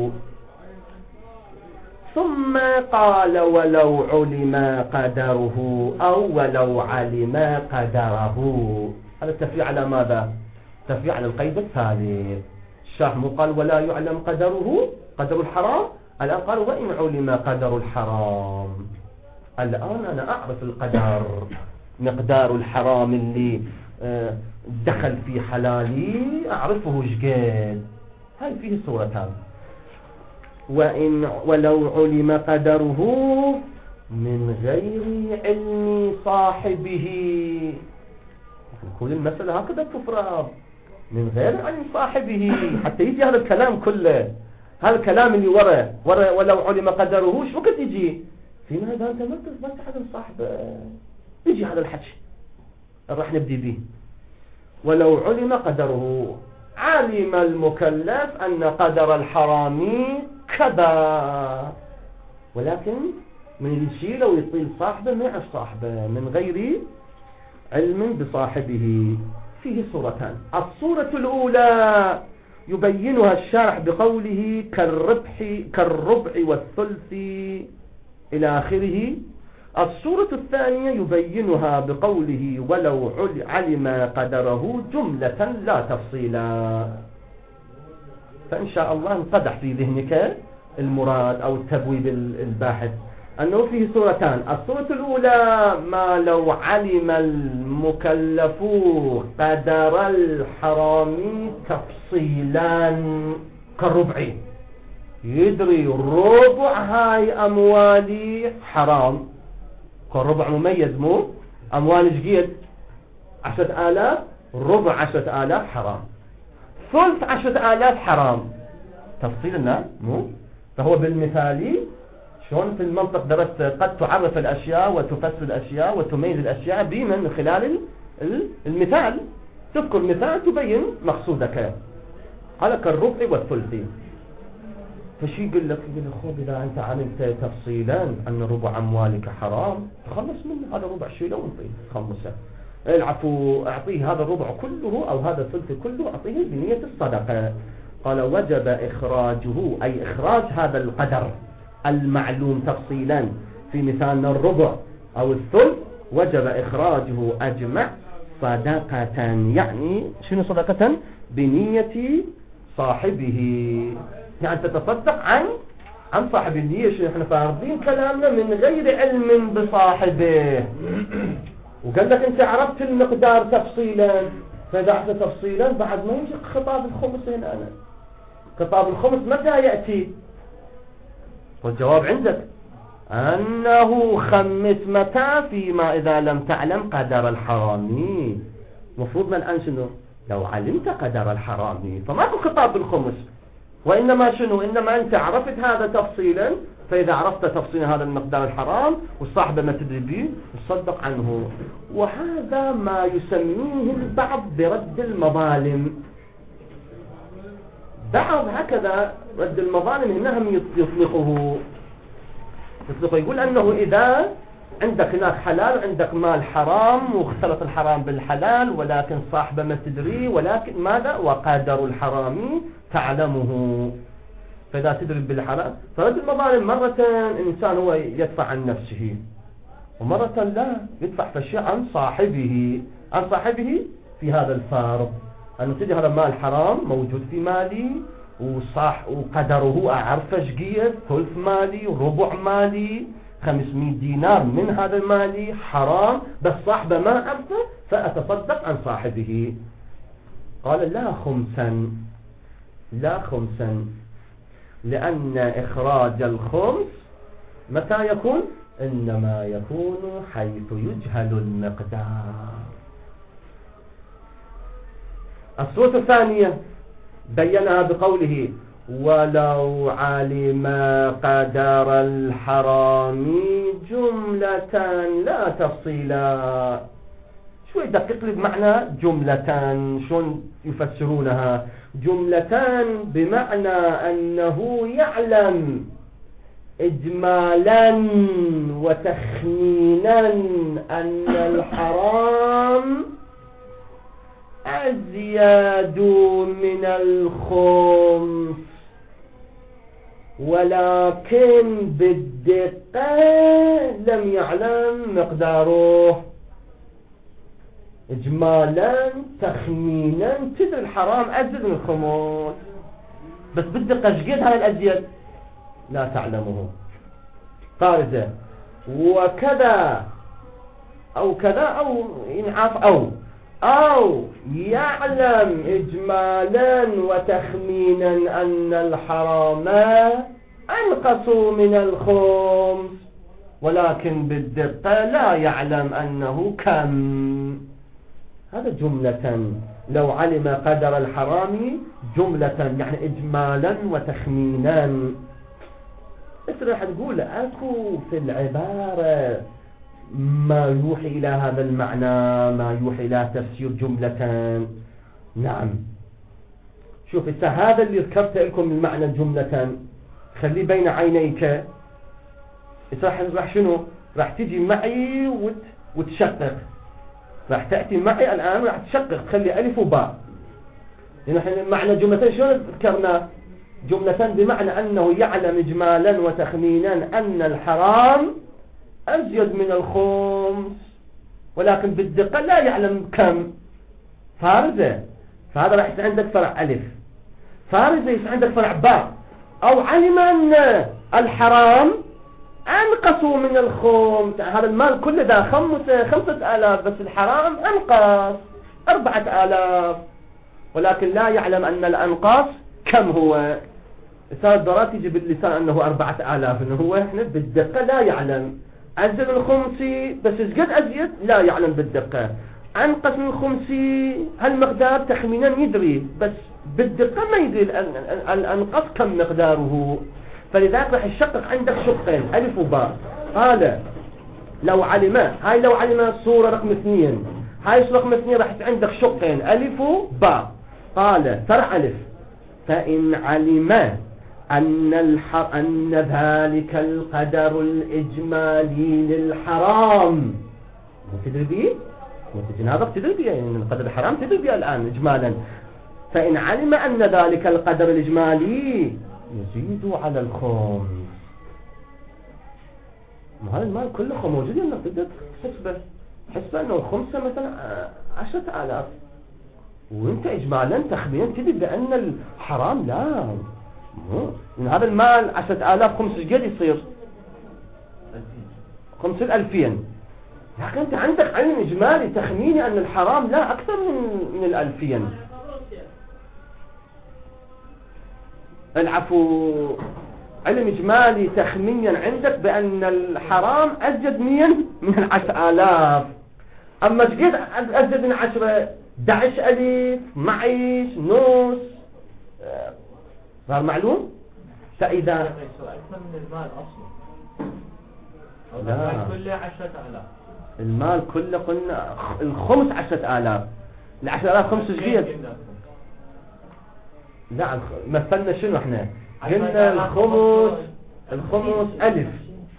ثم قال ولو علم قدره أو ولو علم قدره. هذا التفريع على ماذا؟ تفريع على القيد الثالث. الشارح مو قال ولا يعلم قدره قدر الحرام، الآن قال وإن علم قدر الحرام. الآن أنا أعرف القدر، مقدار الحرام اللي دخل في حلالي أعرفه شقد. هاي فيه صورتان. ولو علم قدره من غير علم صاحبه. كل المسألة هكذا تفرض من غير علم صاحبه حتى يجي هذا الكلام كله. هذا الكلام اللي ورا ولو علم قدره شو وقت يجي؟ فيما إذا أنت ما تثبت حدا صاحب يجي هذا الحكي راح نبدي به. ولو علم قدره، علم المكلف أن قدر الحرام كذا، ولكن من يشيله ويطيل صاحبه ما يعرف صاحبه من غير علم بصاحبه. فيه صورتان. الصورة الأولى يبينها الشارح بقوله كالربع والثلث إلى آخره. الصورة الثانية يبينها بقوله ولو علم قدره جملة لا تفصيلا. فإن شاء الله انقدح في ذهنك المراد أو التبويب الباحث أنه فيه صورتان. الصورة الأولى ما لو علم المكلف قدر الحرام تفصيلا كالربع، يدري الربع هاي أموالي حرام، كالربع مميز مو أموال شقيد 10,000، ربع 10,000 حرام، ثلث 10,000 حرام تفصيلنا مو. فهو بالمثالي شلون في المنطق درست قد تعرف الأشياء وتفسر الأشياء وتميز الأشياء من خلال المثال. تذكر مثال تبين مقصودك. هذا كالربع والثلث. فشي يقول لك خوب إذا أنت علمت تفصيلا أن ربع أموالك حرام تخلص منه، هذا ربع شيله وانطيه خمسة، العفو أعطيه هذا الربع كله أو هذا الثلث كله أعطيه بنية الصدقة. قال وجب إخراجه أي إخراج هذا القدر المعلوم تفصيلا في مثالنا الربع أو الثلث، وجب إخراجه أجمع صدقة. يعني شنو صدقة؟ بنية صاحبه، يعني تتصدق عن صاحب النية. شنو احنا فارضين كلامنا من غير علم بصاحبه. وقال لك انت عرفت المقدار تفصيلا، فإذا عرفت تفصيلا بعد ما يجي خطاب الخمس هنا. أنا خطاب الخمس متى يأتي؟ والجواب عندك أنه خمس متى فيما إذا لم تعلم قدر الحرامي. مفروض من الآن شنو؟ لو علمت قدر الحرامي فماكو خطاب بالخمس، وإنما شنو؟ إنما أنت عرفت هذا تفصيلا، فإذا عرفت تفصيلا هذا المقدار الحرام والصاحب ما تدري به تصدق عنه. وهذا ما يسميه البعض برد المظالم. بعض هكذا رد المظالم إنهم يطلقه يقول أنه إذا عندك هناك حلال وعندك مال حرام واختلط الحرام بالحلال ولكن صاحبه ما تدري، ولكن ماذا؟ وقدر الحرام تعلمه. فإذا تدري بالحرام فرد المظالم مرة إنسان هو يدفع عن نفسه ومرة لا يدفع فالشيء عن صاحبه في هذا الفارض. أنه تدري هذا مال حرام موجود في مالي وقدره أعرفه شقية ثلث مالي وربع مالي 500 دينار من هذا المال حرام بس صاحبه ما أعرفه فأتصدق عن صاحبه. قال لا خمسا لأن إخراج الخمس متى يكون؟ إنما يكون حيث يجهل المقدار. الصورة الثانية بينها بقوله ولو علم قدر الحرام جملة لا تفصيلا. شوي دقيق لي بمعنى جملة، شلون يفسرونها؟ جملة بمعنى أنه يعلم إجمالا وتخمينا أن الحرام أزيد من الخمس ولكن بالدقة لم يعلم مقداره. إجمالا تخمينا تدري الحرام أزيد من الخمس بس بالدقة شقد هذا الأزيد لا تعلمه. قاعدة وكذا أو كذا أو ينعاف أو يعلم إجمالا وتخمينا أن الحرام أنقص من الخمس ولكن بالدقة لا يعلم أنه كم. هذا جملة. لو علم قدر الحرام جملة يعني إجمالا وتخمينا. إيش راح تقول؟ أكو في العبارة ما يوحي إلى هذا المعنى، ما يوحي إلى تفسير جملة. نعم شوف هذا اللي ذكرت لكم المعنى جملة خليه بين عينيك. راح شنو؟ راح تجي معي وتشقق. راح تأتي معي الآن راح تشقق تخلي ألف وباء. يعني معنى جملة شنو ذكرنا؟ جملة بمعنى أنه يعلم إجمالا وتخمينا أن الحرام أزيد من الخمس ولكن بالدقة لا يعلم كم. فارزة. فهذا راح يصير عندك فرع ألف. فارزة يصير عندك فرع باء. أو علم أن الحرام أنقص من الخمس. هذا المال كله ده 5,000 بس الحرام أنقص 4,000 ولكن لا يعلم أن الأنقاص كم هو. صار الدرات يجي باللسان أنه 4,000 إنه هو إحنا بالدقة لا يعلم. أزيد من الخمسي بس قد أزيد لا يعلم بالدقة. أنقص من الخمسي هالمقدار تخمينا يدري بس بالدقة ما يدري الأنقص كم مقداره. فلذلك راح يشقق عندك شقين ألف وباء. قال لو علم، هاي لو علم صورة رقم 2. هاي رقم 2 راح عندك شقين ألف وباء. قال فرع ألف فإن علم أن ذلك القدر الإجمالي للحرام ما تدري به؟ هذا تدري به يعني قدر الحرام تدري به الآن إجمالا. فإن علم أن ذلك القدر الإجمالي يزيد على الخمس. هذا المال كله موجود انك تقدر تحسبه انه الخمسة مثلا 10,000 وانت اجمالا تخمينا تدري بان الحرام لا من هذا المال 10,000 خمس قد يصير 50,000. لكن انت عندك علم اجمالي تخميني ان الحرام لا اكثر من 2,000. العفو علم إجمالي تخمينا عندك بأن الحرام أزيد من 10,000. أما شقد أزيد من 10 11,000 معيش نص غير معلوم. فإذا أكثر من المال أصلا لا المال كله 10,000. المال كله قلنا الخمس 10,000. 10,000 خمس شقيد لا مثلنا شنو احنا قلنا الخمس ألف.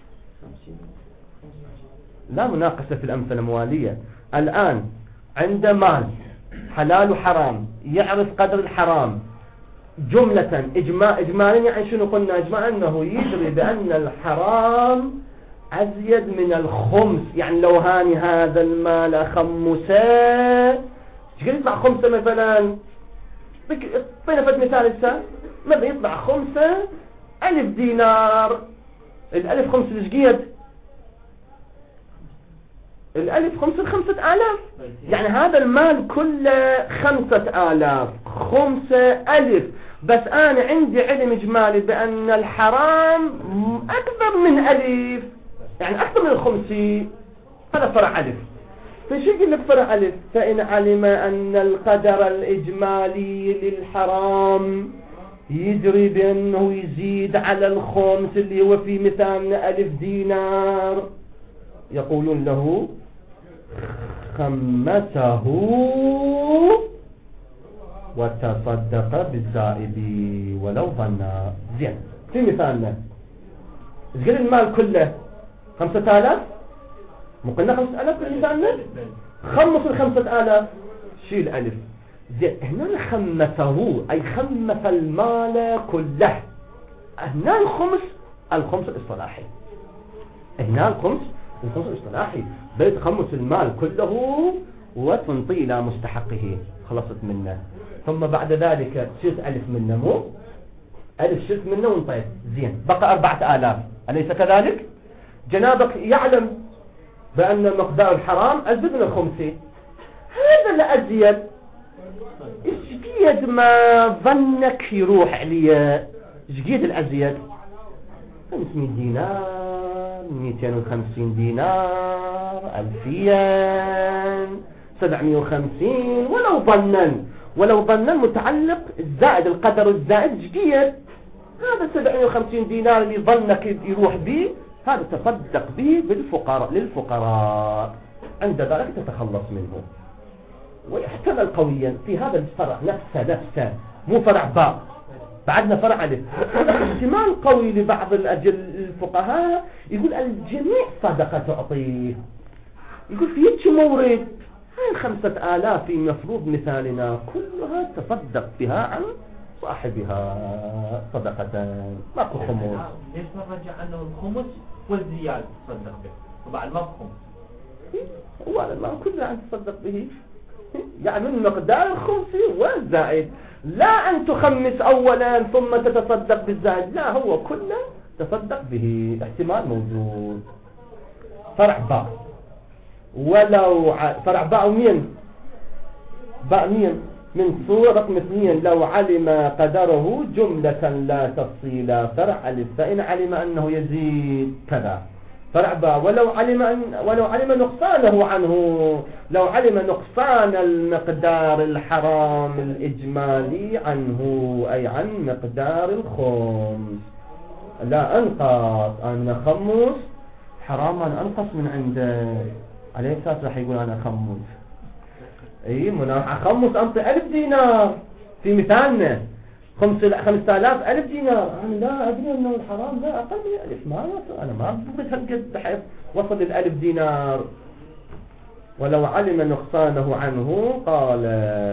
لا مناقشة في الأمثلة الموالية. الآن عند مال حلال وحرام، يعرف قدر الحرام جملة إجمالا، يعني شنو قلنا إجمالا؟ أنه يدري بأن الحرام أزيد من الخمس. يعني لو هاني هذا المال خمسة، ايش قد يطلع خمسة مثلا؟ طينا فد مثال هسه، ماذا يطلع خمسة 1000 دينار. الألف خمسة ايش قد؟ الألف خمسة 5000. يعني هذا المال كله 5000. 5000. بس أنا عندي علم إجمالي بأن الحرام أكثر من 1000، يعني أكثر من الخمسي. هذا فرع ألف. فشو يقول لك فرع ألف؟ فإن علم أن القدر الإجمالي للحرام يدري بأنه يزيد على الخمس اللي هو في مثالنا 1000 دينار، يقولون له خمسه وتصدق بالزائد ولو ظنا. زين في مثالنا ايش قد المال كله؟ 5000. مو قلنا 5000 في مثالنا؟ خمس 5000 شيل ألف. زين هنا خمسه أي خمس المال كله. هنا الخمس الاصطلاحي. هنا الخمس الاصطلاحي بيت خمس المال كله وتنطي إلى مستحقه، خلصت منه. ثم بعد ذلك شلت ألف منه، مو ألف شلت منه وانطيت. زين بقى 4000، أليس كذلك؟ جنابك يعلم بأن مقدار الحرام أزيد من الخمسة، هذا لأزيد. إيش قد ما ظنك يروح عليه؟ إيش قد الأزيد؟ 500 دينار، 250 دينار، 2000، 750. ولو ظنا متعلق الزائد، القدر الزائد إيش قد؟ هذا 750 دينار اللي ظنك يروح به، هذا تصدق به للفقراء، عند ذلك تتخلص منه. ويحتمل قويا في هذا الفرع نفسه، مو فرع باء، بعدنا فرع ألف. احتمال قوي لبعض الفقهاء يقول الجميع صدقة تعطيه. يقول في هيك مورد هاي 5000 المفروض مثالنا كلها تصدق بها عن صاحبها صدقة، ماكو خمس. ليش نرجع عنه الخمس والزيادة تصدق به وبعد ما خمس؟ هو هذا المال كله عن تصدق به، يعني من مقدار الخمسي والزائد، لا أن تخمس أولا ثم تتصدق بالزائد، لا هو كله تصدق به. احتمال موجود. فرع باء، ولو فرع باء مين؟ باء مين؟ من صورة رقم 2. لو علم قدره جملة لا تفصيلا. فرع ألف فإن علم أنه يزيد كذا. فرع باء ولو علم نقصانه عنه. لو علم نقصان المقدار الحرام الإجمالي عنه، أي عن مقدار الخمس. لا أنقص أنا خمس حرام، أنا أنقص من عنده عليه أساس راح يقول أنا خمس. اي خمس أنطي 1000 دينار في مثالنا، 5000 1000 دينار. أنا لا أدري أنه الحرام لا أقل من 1000، ما أنا ما بغيت هالقد بحيث وصل 1000 دينار. ولو علم نقصانه عنه قال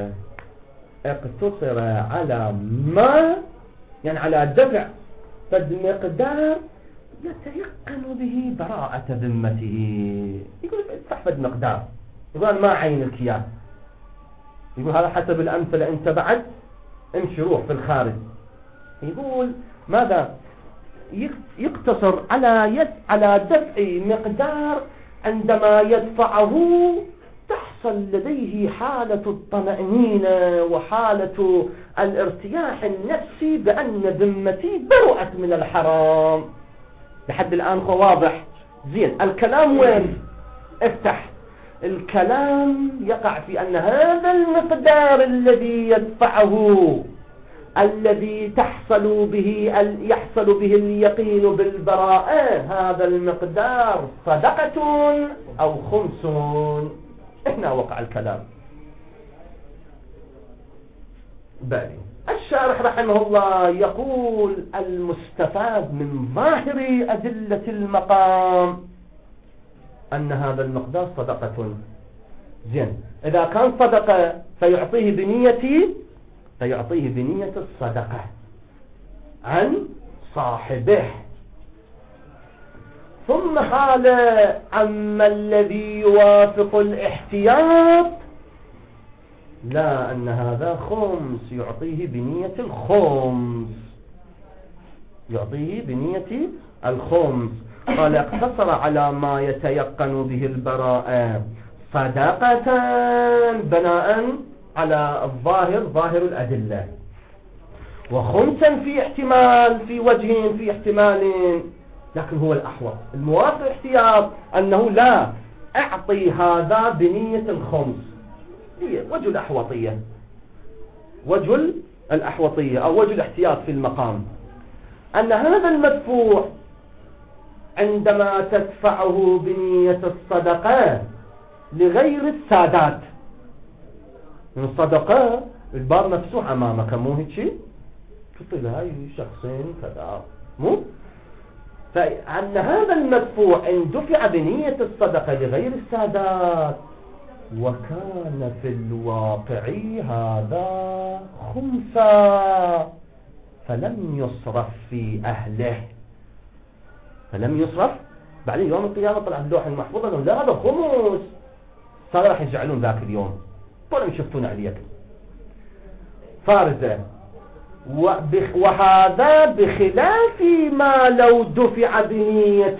اقتصر على ما، يعني على دفع فالمقدار يتيقن به براءة ذمته. يقول ادفع فد مقدار، يقول أنا ما عينك إياه. يقول هذا حسب الأمثلة، أنت بعد امشي روح في الخارج. يقول ماذا؟ يقتصر على دفع مقدار عندما يدفعه تحصل لديه حالة الطمأنينة وحالة الارتياح النفسي بأن ذمتي برؤت من الحرام. لحد الآن واضح؟ زين الكلام وين؟ افتح الكلام. يقع في أن هذا المقدار الذي يدفعه، الذي يحصل به اليقين بالبراءة، هذا المقدار صدقة أو خمس. هنا وقع الكلام. بالي الشارح رحمه الله يقول المستفاد من ظاهر أدلة المقام أن هذا المقدار صدقة. زين، إذا كان صدقة فيعطيه بنية الصدقة عن صاحبه. ثم قال أما الذي يوافق الاحتياط لا، أن هذا خمس يعطيه بنية الخمس. قال اقتصر على ما يتيقن به البراءة صدقة بناء على ظاهر الأدلة، وخمسا في وجهين في احتمالين، لكن هو الأحوط الموافق الاحتياط أنه لا أعطي هذا بنية الخمس. هي وجه الأحوطية أو وجه الاحتياط في المقام، أن هذا المدفوع عندما تدفعه بنية الصدقة لغير السادات، من الصدقة الباب مفتوح أمامك، مو هيك شيء تطلع هاي شخصين كذا، مو فأن هذا المدفوع إن دفع بنية الصدقة لغير السادات وكان في الواقع هذا خمسا فلم يصرف في أهله، بعدين يوم القيامة طلع اللوح المحفوظ أنه لا هذا خمس، صار راح يجعلون ذاك اليوم طلعوا يشفتون عليك فارزة. وهذا بخلاف ما لو دفع بنية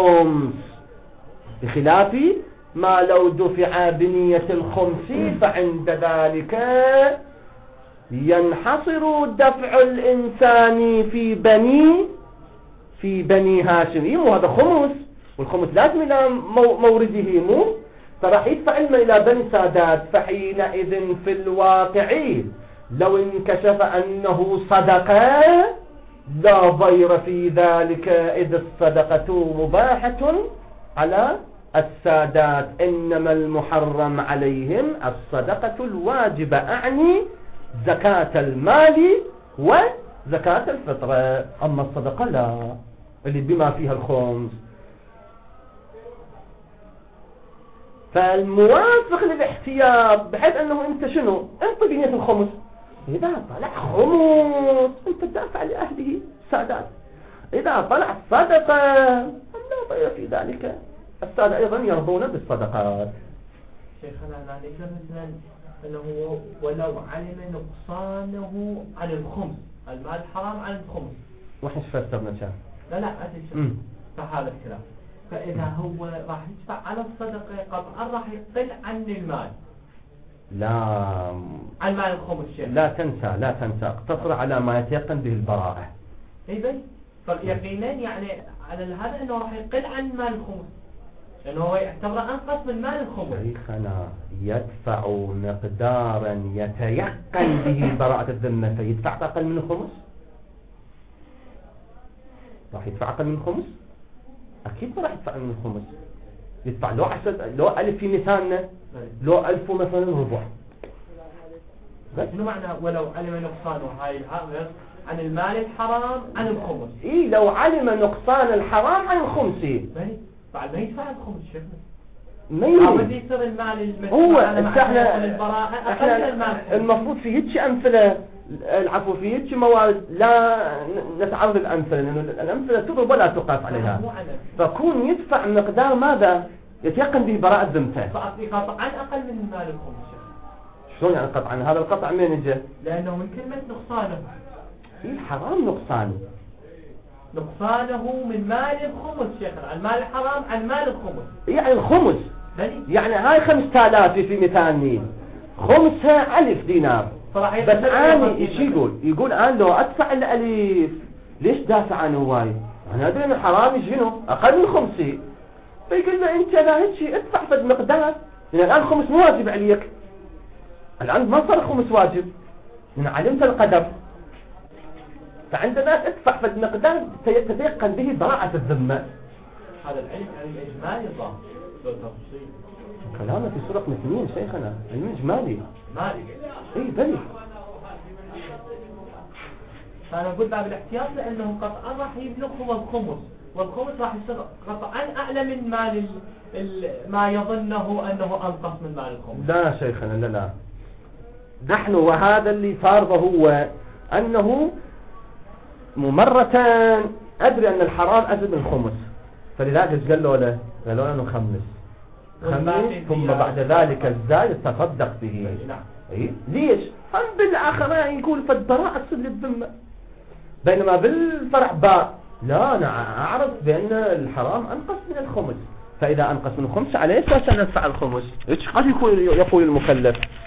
الخمس، فعند ذلك ينحصر دفع الإنسان في بني هاشم، وهذا خمس، والخمس لازم إلى مورده، مو فراح يدفع إلى بني سادات. فحينئذ في الواقع لو انكشف أنه صدقة لا ضير في ذلك، إذ الصدقة مباحة على السادات، إنما المحرم عليهم الصدقة الواجبة، أعني زكاة المال وزكاة الفطرة، أما الصدقة لا، اللي بما فيها الخمس. فالموافق للاحتياط بحيث أنه أنت شنو أنت بنية الخمس، إذا طلع خمس أنت تدافع لأهله سادات، إذا طلع صدقة لا ضير في ذلك، السادة أيضا يرضون بالصدقات. شيخنا ذلك مثلا أنه ولو علم نقصانه عن الخمس، المال حرام عن الخمس، وحش فسرنا شان لا أدري فهذا الكلام، فإذا هو راح يدفع على الصدقة قطعا راح يقل عن المال، لا عن مال الخمس شيخ. لا تنسى اقتصر على ما يتيقن به البراءة. إذن فيقينا يعني على هذا أنه راح يقل عن مال الخمس، لأنه هو يعتبر أنقص من مال الخمس. شيخنا يدفع مقدارا يتيقن به براءة الذمة، فيدفع أقل من الخمس؟ راح يدفع أقل من الخمس؟ أكيد ما راح يدفع من الخمس، يدفع لو 1000 في مثالنا، لو 1000 مثلا ربع. شنو معنى ولو علم نقصانه هاي عن المال الحرام عن الخمس؟ لو علم نقصان الحرام عن الخمس بعد ما يدفع الخمس شكله ما يريد يصير المال هو احنا المفروض في هيك أمثلة، العفو في هيك موارد لا نتعرض الأمثلة، لأن الأمثلة تضرب ولا تقاس عليها، فكون يدفع مقدار ماذا يتيقن به براءة ذمته، قطعا أقل من مال الخمس. شلون يعني قطعا؟ هذا القطع من اجى؟ لأنه من كلمة نقصانه، حرام نقصانه من مال الخمس شيخنا، المال الحرام عن مال الخمس، يعني الخمس يعني هاي 5000 في مثالني، خمسها 1000 دينار، بس عاني ايش يقول أنا لو أدفع الأليف ليش دافع عنه هواي؟ أنا أدري أن حرام شنو أقل من خمسي، فيقول له أنت لا هيك شيء ادفع فد مقدار، لأن الآن خمس مو واجب عليك، الآن ما صار خمس واجب، لأن علمت القدر، فعندنا ادفع فد مقدار تتيقن به براءة الذمة. هذا العلم الإجمالي ظاهر لو تفصيل كلامه في سورة مثنين شيخنا، علم إجمالي مالي بلي فأنا أقول باب الاحتياط لأنه قطعا راح يبلغ هو الخمس، والخمس راح يصير قطعا أعلى من مال ما يظنه أنه أنقص من مال الخمس. لا شيخنا لا نحن وهذا اللي فارضه هو أنه ممرتان أدري أن الحرام أزيد من الخمس، فلذلك قالوا له أنه خمس ثم بعد ذلك الزائد تصدق به. إيه؟ ليش؟ هم بالآخرين يقول فالبراءة تصير للذمة، بينما بالفرع باء لا أنا أعرف بأن الحرام أنقص من الخمس، فإذا أنقص من الخمس عليه أساس أن ندفع الخمس. إيش قد يقول المكلف